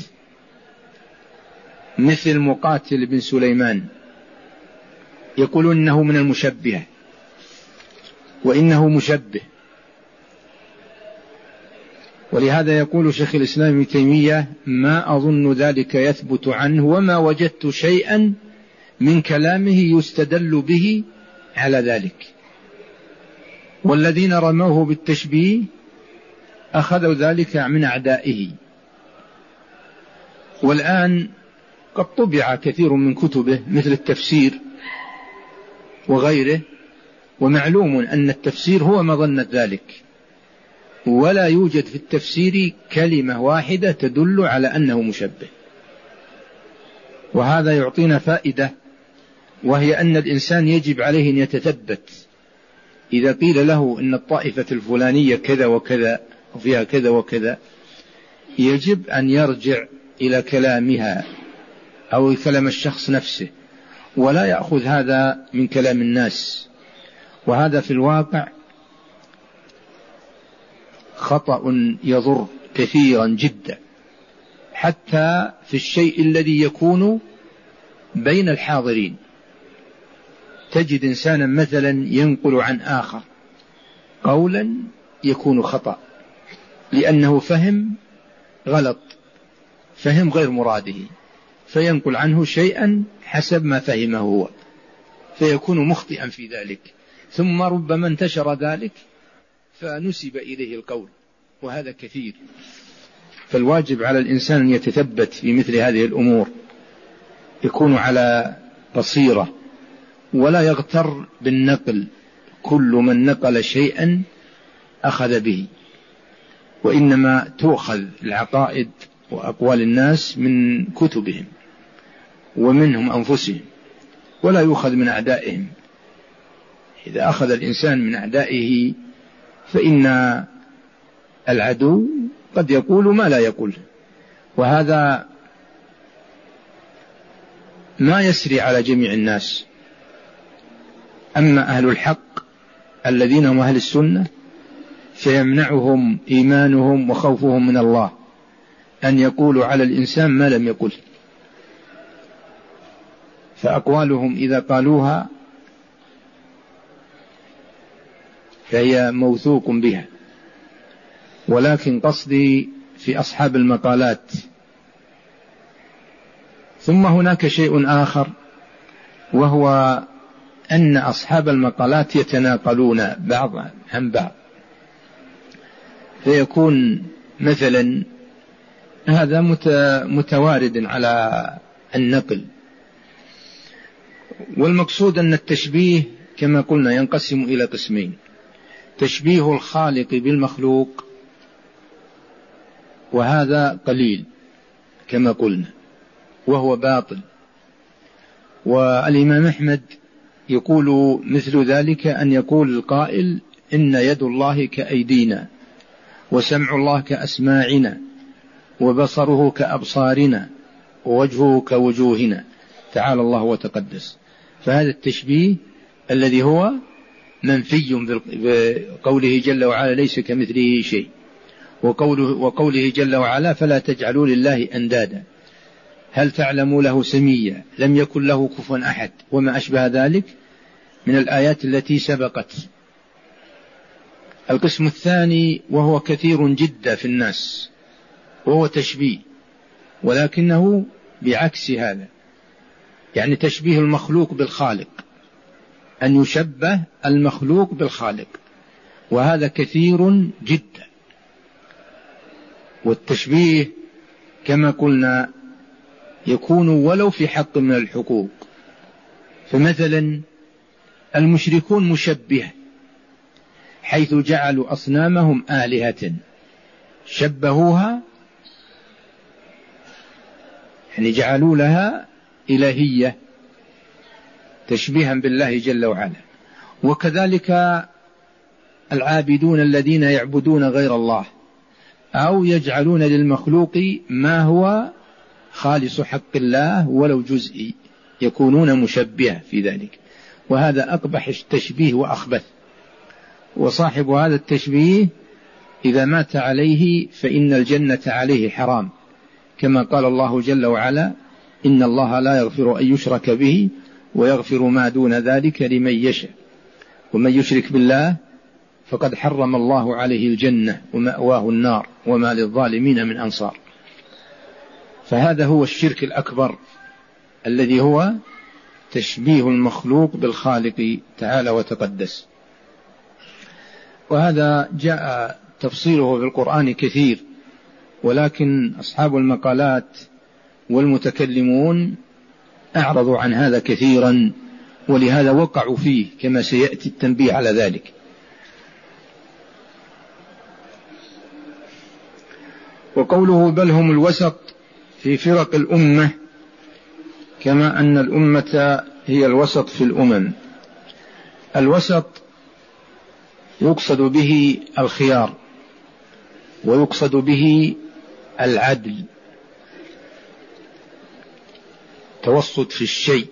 B: مثل مقاتل بن سليمان يقولون إنه من المشبهة وإنه مشبه. ولهذا يقول شيخ الإسلام ابن تيمية: ما أظن ذلك يثبت عنه، وما وجدت شيئا من كلامه يستدل به على ذلك. والذين رموه بالتشبيه أخذوا ذلك من أعدائه. والآن قد طبع كثير من كتبه مثل التفسير وغيره، ومعلوم أن التفسير هو مظنة ذلك، ولا يوجد في التفسير كلمة واحدة تدل على أنه مشبه. وهذا يعطينا فائدة، وهي أن الإنسان يجب عليه أن يتثبت. إذا قيل له إن الطائفة الفلانية كذا وكذا وفيها كذا وكذا، يجب أن يرجع إلى كلامها أو كلام الشخص نفسه، ولا يأخذ هذا من كلام الناس. وهذا في الواقع خطأ يضر كثيرا جدا، حتى في الشيء الذي يكون بين الحاضرين. تجد إنسانا مثلا ينقل عن آخر قولا يكون خطأ، لأنه فهم غلط، فهم غير مراده، فينقل عنه شيئا حسب ما فهمه هو، فيكون مخطئا في ذلك، ثم ربما انتشر ذلك فنسب إليه القول، وهذا كثير. فالواجب على الإنسان أن يتثبت في مثل هذه الأمور، يكون على بصيرة، ولا يغتر بالنقل. كل من نقل شيئا أخذ به، وإنما تؤخذ العقائد وأقوال الناس من كتبهم ومنهم أنفسهم، ولا يؤخذ من أعدائهم. إذا أخذ الإنسان من أعدائه فإن العدو قد يقول ما لا يقول، وهذا ما يسري على جميع الناس. أما أهل الحق الذين هم أهل السنة فيمنعهم إيمانهم وخوفهم من الله أن يقولوا على الإنسان ما لم يقل، فأقوالهم إذا قالوها فهي موثوق بها. ولكن قصدي في أصحاب المقالات. ثم هناك شيء آخر، وهو أن أصحاب المقالات يتناقلون بعض عن بعض، فيكون مثلا هذا متوارد على النقل. والمقصود أن التشبيه كما قلنا ينقسم إلى قسمين: تشبيه الخالق بالمخلوق، وهذا قليل كما قلنا وهو باطل. والإمام أحمد يقول مثل ذلك أن يقول القائل: إن يد الله كأيدينا، وسمع الله كأسماعنا، وبصره كأبصارنا، ووجهه كوجوهنا، تعالى الله وتقدس. فهذا التشبيه الذي هو منفي بقوله جل وعلا: ليس كمثله شيء، وقوله جل وعلا: فلا تجعلوا لله أندادا، هل تعلموا له سميا، لم يكن له كفوا أحد، وما أشبه ذلك من الآيات التي سبقت. القسم الثاني وهو كثير جدا في الناس، وهو تشبيه، ولكنه بعكس هذا، يعني تشبيه المخلوق بالخالق، أن يشبه المخلوق بالخالق، وهذا كثير جدا. والتشبيه كما قلنا يكون ولو في حق من الحقوق. فمثلا المشركون مشبهة، حيث جعلوا أصنامهم آلهة، شبهوها، يعني جعلوا لها إلهية تشبيها بالله جل وعلا. وكذلك العابدون الذين يعبدون غير الله، أو يجعلون للمخلوق ما هو خالص حق الله ولو جزئي، يكونون مشبهة في ذلك، وهذا أقبح التشبيه وأخبث. وصاحب هذا التشبيه إذا مات عليه فإن الجنة عليه حرام، كما قال الله جل وعلا: إن الله لا يغفر أن يشرك به ويغفر ما دون ذلك لمن يشاء، ومن يشرك بالله فقد حرم الله عليه الجنة ومأواه النار وما للظالمين من أنصار. فهذا هو الشرك الأكبر الذي هو تشبيه المخلوق بالخالق تعالى وتقدس. وهذا جاء تفصيله في القرآن كثير، ولكن أصحاب المقالات والمتكلمون أعرضوا عن هذا كثيرا، ولهذا وقعوا فيه كما سيأتي التنبيه على ذلك. وقوله: بل هم الوسط في فرق الأمة، كما أن الأمة هي الوسط في الأمم. الوسط يقصد به الخيار، ويقصد به العدل، توسط في الشيء.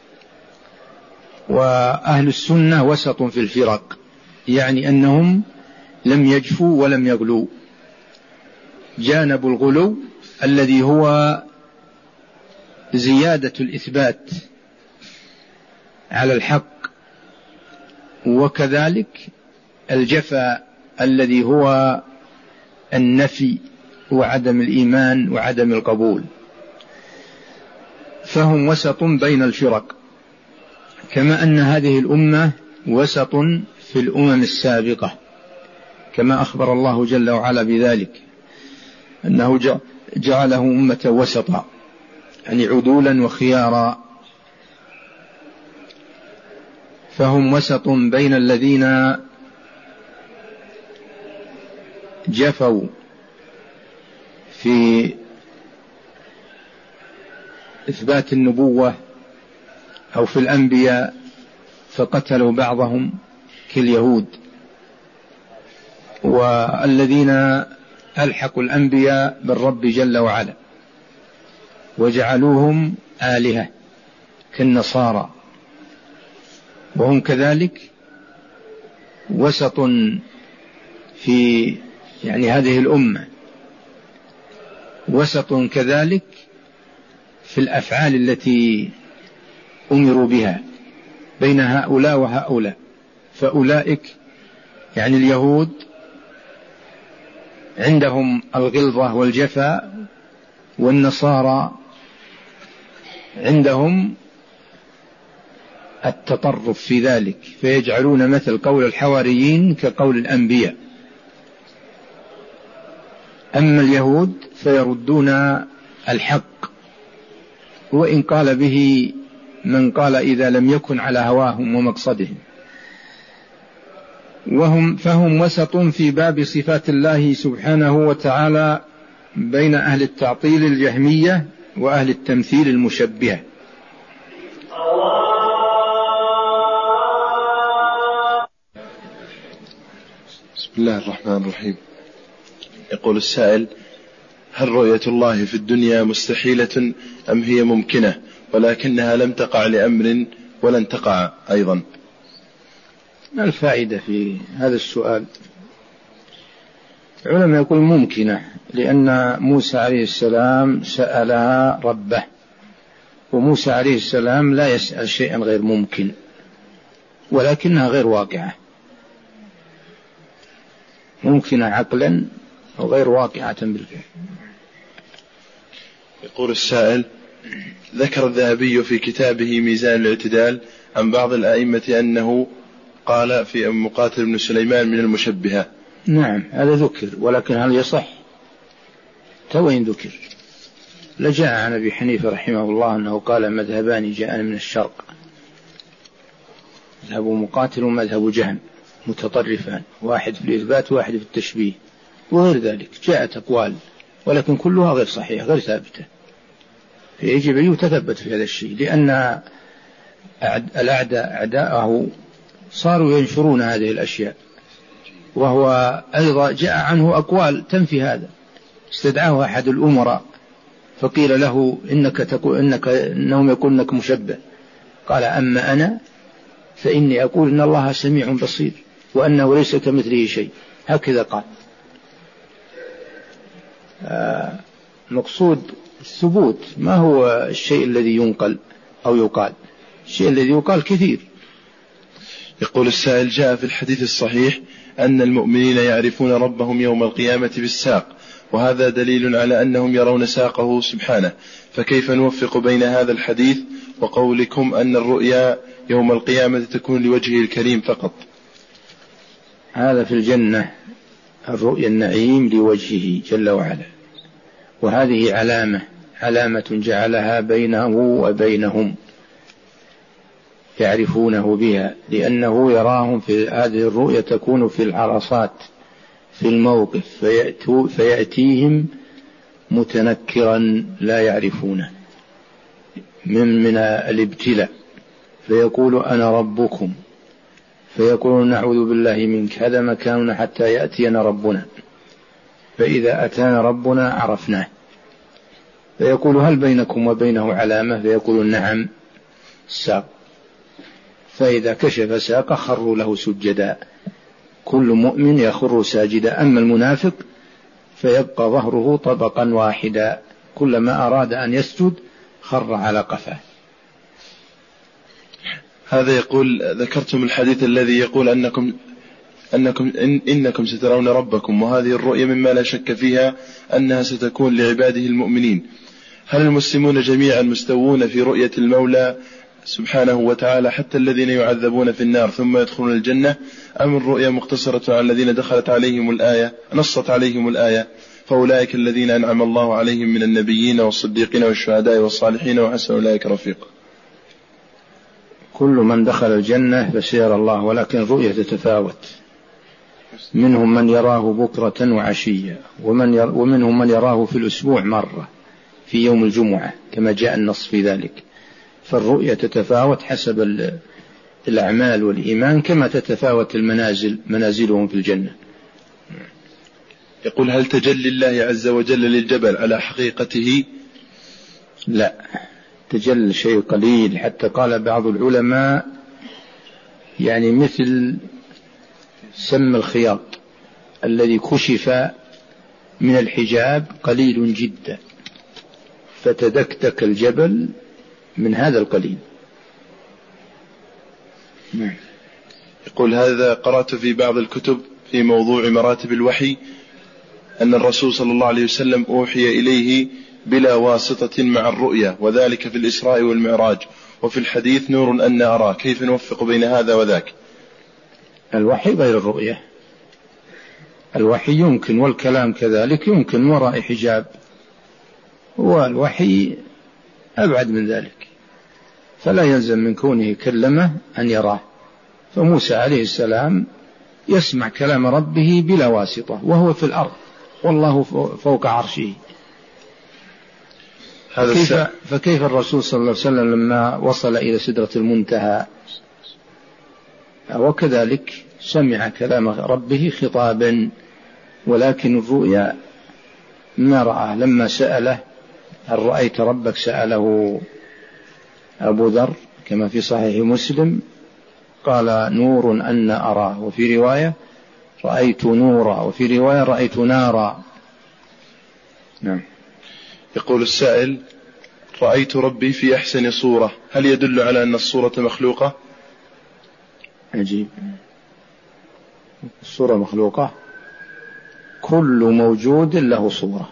B: وأهل السنة وسط في الفرق، يعني أنهم لم يجفوا ولم يغلوا، جانبوا الغلو الذي هو زيادة الإثبات على الحق، وكذلك الجفا الذي هو النفي وعدم الإيمان وعدم القبول. فهم وسط بين الفرق، كما أن هذه الأمة وسط في الأمم السابقة، كما أخبر الله جل وعلا بذلك، أنه جعله أمة وسطا، يعني عدولا وخيارا. فهم وسط بين الذين جفوا في إثبات النبوة أو في الأنبياء فقتلوا بعضهم كاليهود، والذين ألحقوا الأنبياء بالرب جل وعلا وجعلوهم آلهة كالنصارى. وهم كذلك وسط في يعني هذه الأمة، وسط كذلك في الأفعال التي أمروا بها بين هؤلاء وهؤلاء. فأولئك يعني اليهود عندهم الغلظة والجفا، والنصارى عندهم التطرف في ذلك، فيجعلون مثل قول الحواريين كقول الأنبياء. أما اليهود فيردون الحق وإن قال به من قال إذا لم يكن على هواهم ومقصدهم. فهم وسط في باب صفات الله سبحانه وتعالى بين أهل التعطيل الجهمية وأهل التمثيل المشبهة.
A: بسم الله الرحمن الرحيم. يقول السائل: هل رؤية الله في الدنيا مستحيلة أم هي ممكنة ولكنها لم تقع لأمر ولن تقع أيضا؟
B: ما الفائدة في هذا السؤال؟ العلماء يقول ممكنة، لأن موسى عليه السلام سألها ربه، وموسى عليه السلام لا يسأل شيئا غير ممكن، ولكنها غير واقعة، ممكنة عقلا وغير واقعة بالفعل.
A: يقول السائل: ذكر الذهبي في كتابه ميزان الاعتدال عن بعض الأئمة أنه قال في مقاتل بن سليمان من المشبهة.
B: نعم هذا ذكر، ولكن هل يصح؟ وين ذكر؟ لجاء عن أبي حنيفة رحمه الله أنه قال: مذهبان جاءن من الشرق، مذهب مقاتل ومذهب جهم متطرفان، واحد في الإثبات وواحد في التشبيه وغير ذلك. جاءت أقوال ولكن كلها غير صحيحة غير ثابتة، فيجب أن يتثبت في هذا الشيء، لأن الأعداء أعداءه صاروا ينشرون هذه الأشياء، وهو أيضا جاء عنه أقوال تنفي هذا. استدعاه أحد الأمراء فقيل له إنهم يقول إنك مشبه، قال أما أنا فإني أقول إن الله سميع بصير وأنه ليس كمثله شيء، هكذا قال. مقصود الثبوت ما هو الشيء الذي ينقل أو يقال، الشيء الذي يقال كثير.
A: يقول السائل: جاء في الحديث الصحيح أن المؤمنين يعرفون ربهم يوم القيامة بالساق، وهذا دليل على أنهم يرون ساقه سبحانه، فكيف نوفق بين هذا الحديث وقولكم أن الرؤيا يوم القيامة تكون لوجهه الكريم فقط؟
B: هذا في الجنة الرؤيا النعيم لوجهه جل وعلا، وهذه علامة جعلها بينه وبينهم يعرفونه بها، لأنه يراهم في هذه الرؤيا تكون في العرصات في الموقف، فيأتيهم متنكرا لا يعرفونه من الابتلاء، فيقول أنا ربكم، فيقول نعوذ بالله منك، هذا مكاننا حتى يأتينا ربنا، فإذا أتانا ربنا عرفناه، فيقول هل بينكم وبينه علامة؟ فيقول نعم الساق، فإذا كشف ساقه خروا له سجدا، كل مؤمن يخر ساجدا، أما المنافق فيبقى ظهره طبقا واحدا، كلما أراد أن يسجد خر على قفاه.
A: هذا يقول: ذكرتم الحديث الذي يقول إنكم سترون ربكم، وهذه الرؤيا مما لا شك فيها أنها ستكون لعباده المؤمنين، هل المسلمون جميعا مستوون في رؤية المولى سبحانه وتعالى حتى الذين يعذبون في النار ثم يدخلون الجنة، أم الرؤيا مقتصرة على الذين نصت عليهم الآية فأولئك الذين أنعم الله عليهم من النبيين والصديقين والشهداء والصالحين وحسن أولئك رفيقا؟
B: كل من دخل الجنة فسيرى الله، ولكن الرؤيا تتفاوت، منهم من يراه بكرة وعشية، ومنهم من يراه في الأسبوع مرة في يوم الجمعة كما جاء النص في ذلك، فالرؤيا تتفاوت حسب الأعمال والإيمان، كما تتفاوت منازلهم في الجنة.
A: يقول: هل تجلي الله عز وجل للجبل على حقيقته؟
B: لا، تجلى شيء قليل، حتى قال بعض العلماء يعني مثل سم الخياط الذي كشف من الحجاب قليل جدا، فتدكتك الجبل من هذا القليل.
A: يقول: هذا قرأت في بعض الكتب في موضوع مراتب الوحي أن الرسول صلى الله عليه وسلم أوحي إليه بلا واسطة مع الرؤيا، وذلك في الإسراء والمعراج، وفي الحديث نور أن أراه، كيف نوفق بين هذا وذاك؟
B: الوحي غير الرؤية، الوحي يمكن، والكلام كذلك يمكن وراء حجاب، والوحي أبعد من ذلك، فلا يلزم من كونه كلمه أن يراه. فموسى عليه السلام يسمع كلام ربه بلا واسطة وهو في الأرض والله فوق عرشه. فكيف الرسول صلى الله عليه وسلم لما وصل إلى سدرة المنتهى وكذلك سمع كلام ربه خطابا، ولكن الرؤيا ما رأى. لما سأله هل رأيت ربك، سأله أبو ذر كما في صحيح مسلم، قال نور أن أراه، وفي رواية رأيت نورا، وفي رواية رأيت نارا. نعم.
A: يقول السائل: رأيت ربي في أحسن صورة، هل يدل على أن الصورة مخلوقة؟
B: عجيب، الصورة مخلوقة؟ كل موجود له صورة،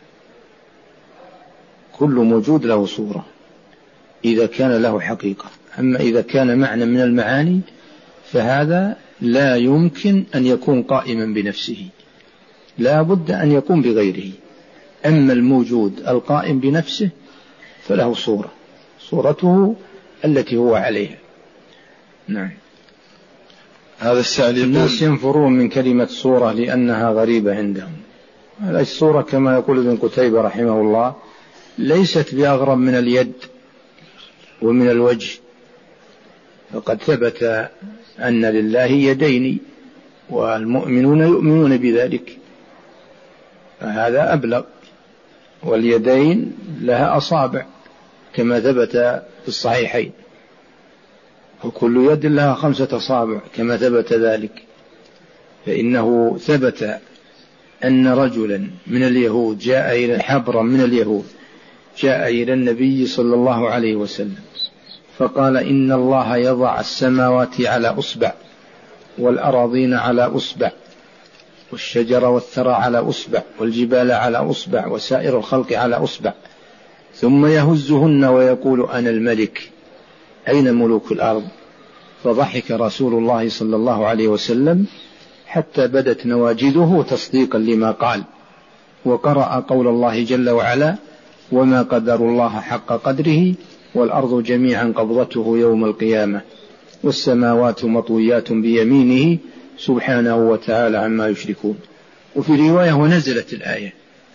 B: كل موجود له صورة إذا كان له حقيقة، أما إذا كان معنى من المعاني فهذا لا يمكن أن يكون قائما بنفسه، لا بد أن يكون بغيره. أما الموجود القائم بنفسه فله صورة، صورته التي هو عليها. نعم.
A: هذا السائل يقول:
B: الناس ينفرون من كلمة صورة لأنها غريبة عندهم. الصورة كما يقول ابن قتيبة رحمه الله ليست بأغرب من اليد ومن الوجه، فقد ثبت أن لله يدين والمؤمنون يؤمنون بذلك، فهذا أبلغ. واليدين لها أصابع كما ثبت في الصحيحين، وكل يد لها 5 أصابع كما ثبت ذلك. فإنه ثبت أن رجلا من اليهود جاء إلى حبرا من اليهود جاء إلى النبي صلى الله عليه وسلم فقال: إن الله يضع السماوات على أصبع، والأراضين على أصبع، والشجر والثرى على أصبع، والجبال على أصبع، وسائر الخلق على أصبع، ثم يهزهن ويقول: أنا الملك، أين ملوك الأرض؟ فضحك رسول الله صلى الله عليه وسلم حتى بدت نواجذه تصديقا لما قال، وقرأ قول الله جل وعلا: وما قدر الله حق قدره والأرض جميعا قبضته يوم القيامة والسماوات مطويات بيمينه سبحانه وتعالى عما يشركون. وفي رواية: ونزلت الآية.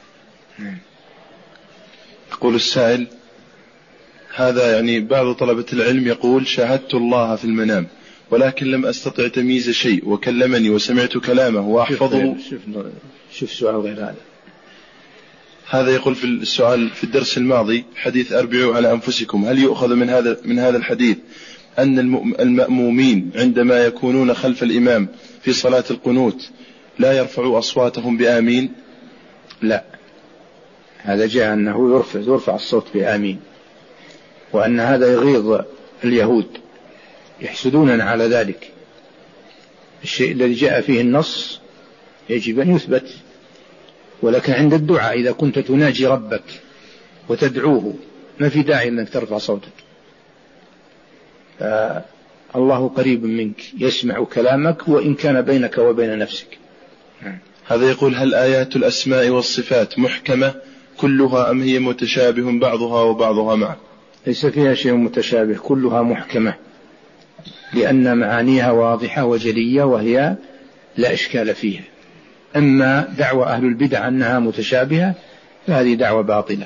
A: يقول السائل: هذا يعني بعض طلبة العلم يقول: شاهدت الله في المنام ولكن لم أستطع تمييز شيء، وكلمني وسمعت كلامه وأحفظه.
B: شوف سؤال غير هذا.
A: هذا يقول في السؤال في الدرس الماضي: حديث أربعوا على أنفسكم، هل يؤخذ من هذا الحديث أن المأمومين عندما يكونون خلف الإمام في صلاة القنوت لا يرفعوا أصواتهم بآمين؟
B: لا، هذا جاء أنه يرفع الصوت بآمين، وأن هذا يغيظ اليهود يحسدوننا على ذلك. الشيء الذي جاء فيه النص يجب أن يثبت، ولكن عند الدعاء إذا كنت تناجي ربك وتدعوه ما في داعي أنك ترفع صوتك. الله قريب منك يسمع كلامك وإن كان بينك وبين نفسك.
A: هذا يقول: هل آيات الأسماء والصفات محكمة كلها أم هي متشابه بعضها وبعضها معا؟
B: ليس فيها شيء متشابه، كلها محكمة، لأن معانيها واضحة وجلية وهي لا إشكال فيها. أما دعوى أهل البدع أنها متشابهة فهذه دعوة باطلة.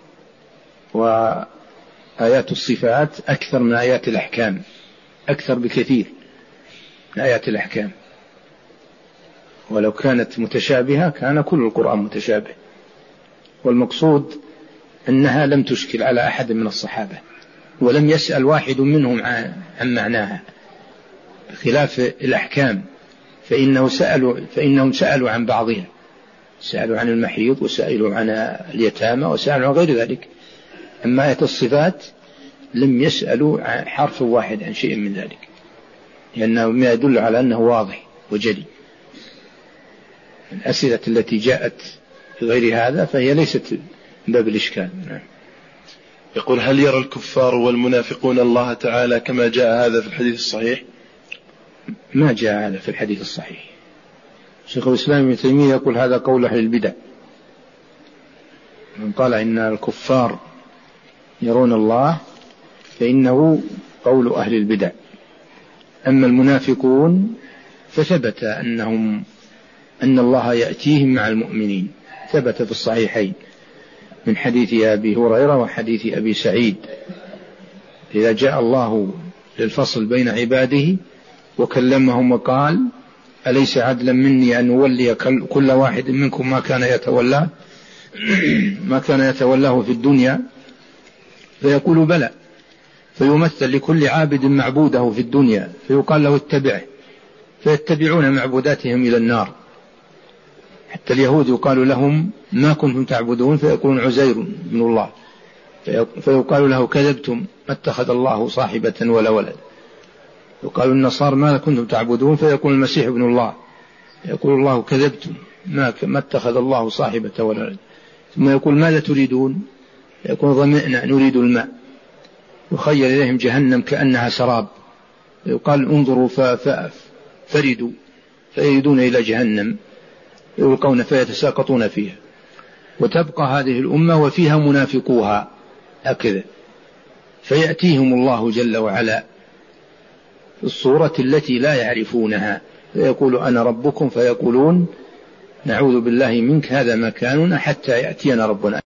B: وآيات الصفات أكثر من آيات الأحكام، أكثر بكثير من آيات الأحكام، ولو كانت متشابهة كان كل القرآن متشابه. والمقصود أنها لم تشكل على أحد من الصحابة، ولم يسأل واحد منهم عن معناها، خلاف الأحكام فإنهم سألوا عن بعضها، سألوا عن المحيض وسألوا عن اليتامى وسألوا عن غير ذلك. أما آية الصفات لم يسألوا عن حرف واحد عن شيء من ذلك، لأنه ما يدل على أنه واضح وجلي. الأسئلة التي جاءت في غير هذا فهي ليست من باب الإشكال.
A: يقول: هل يرى الكفار والمنافقون الله تعالى كما جاء هذا في الحديث الصحيح؟
B: ما جاء هذا في الحديث الصحيح. شيخ الإسلام ابن تيمية يقول: هذا قول أهل البدع، من قال إن الكفار يرون الله فإنه قول أهل البدع. أما المنافقون فثبت أن الله يأتيهم مع المؤمنين، ثبت في الصحيحين من حديث أبي هريرة وحديث أبي سعيد: إذا جاء الله للفصل بين عباده وكلمهم وقال: أليس عدلا مني أن أولي كل واحد منكم ما كان يتولاه في الدنيا؟ فيقول: بلى. فيمثل لكل عابد معبوده في الدنيا فيقال له: اتبعه، فيتبعون معبوداتهم إلى النار. حتى اليهود يقال لهم: ما كنتم تعبدون؟ فيقولون: عزير بن الله. فيقال له: كذبتم، ما اتخذ الله صاحبة ولا ولد. يقال النصارى: ما كنتم تعبدون؟ فيقول المسيح ابن الله. يقول الله: كذبتم، ما اتخذ الله صاحبة ولا ولد. ثم يقول: ماذا تريدون؟ يقول: ظمئنا نريد الماء. يخيل إليهم جهنم كأنها سراب، يقال: انظروا فردوا، فيريدون إلى جهنم يلقون فيتساقطون فيها. وتبقى هذه الأمة وفيها منافقوها هكذا، فيأتيهم الله جل وعلا في الصورة التي لا يعرفونها فيقول: أنا ربكم، فيقولون: نعوذ بالله منك، هذا مكاننا حتى يأتينا ربنا.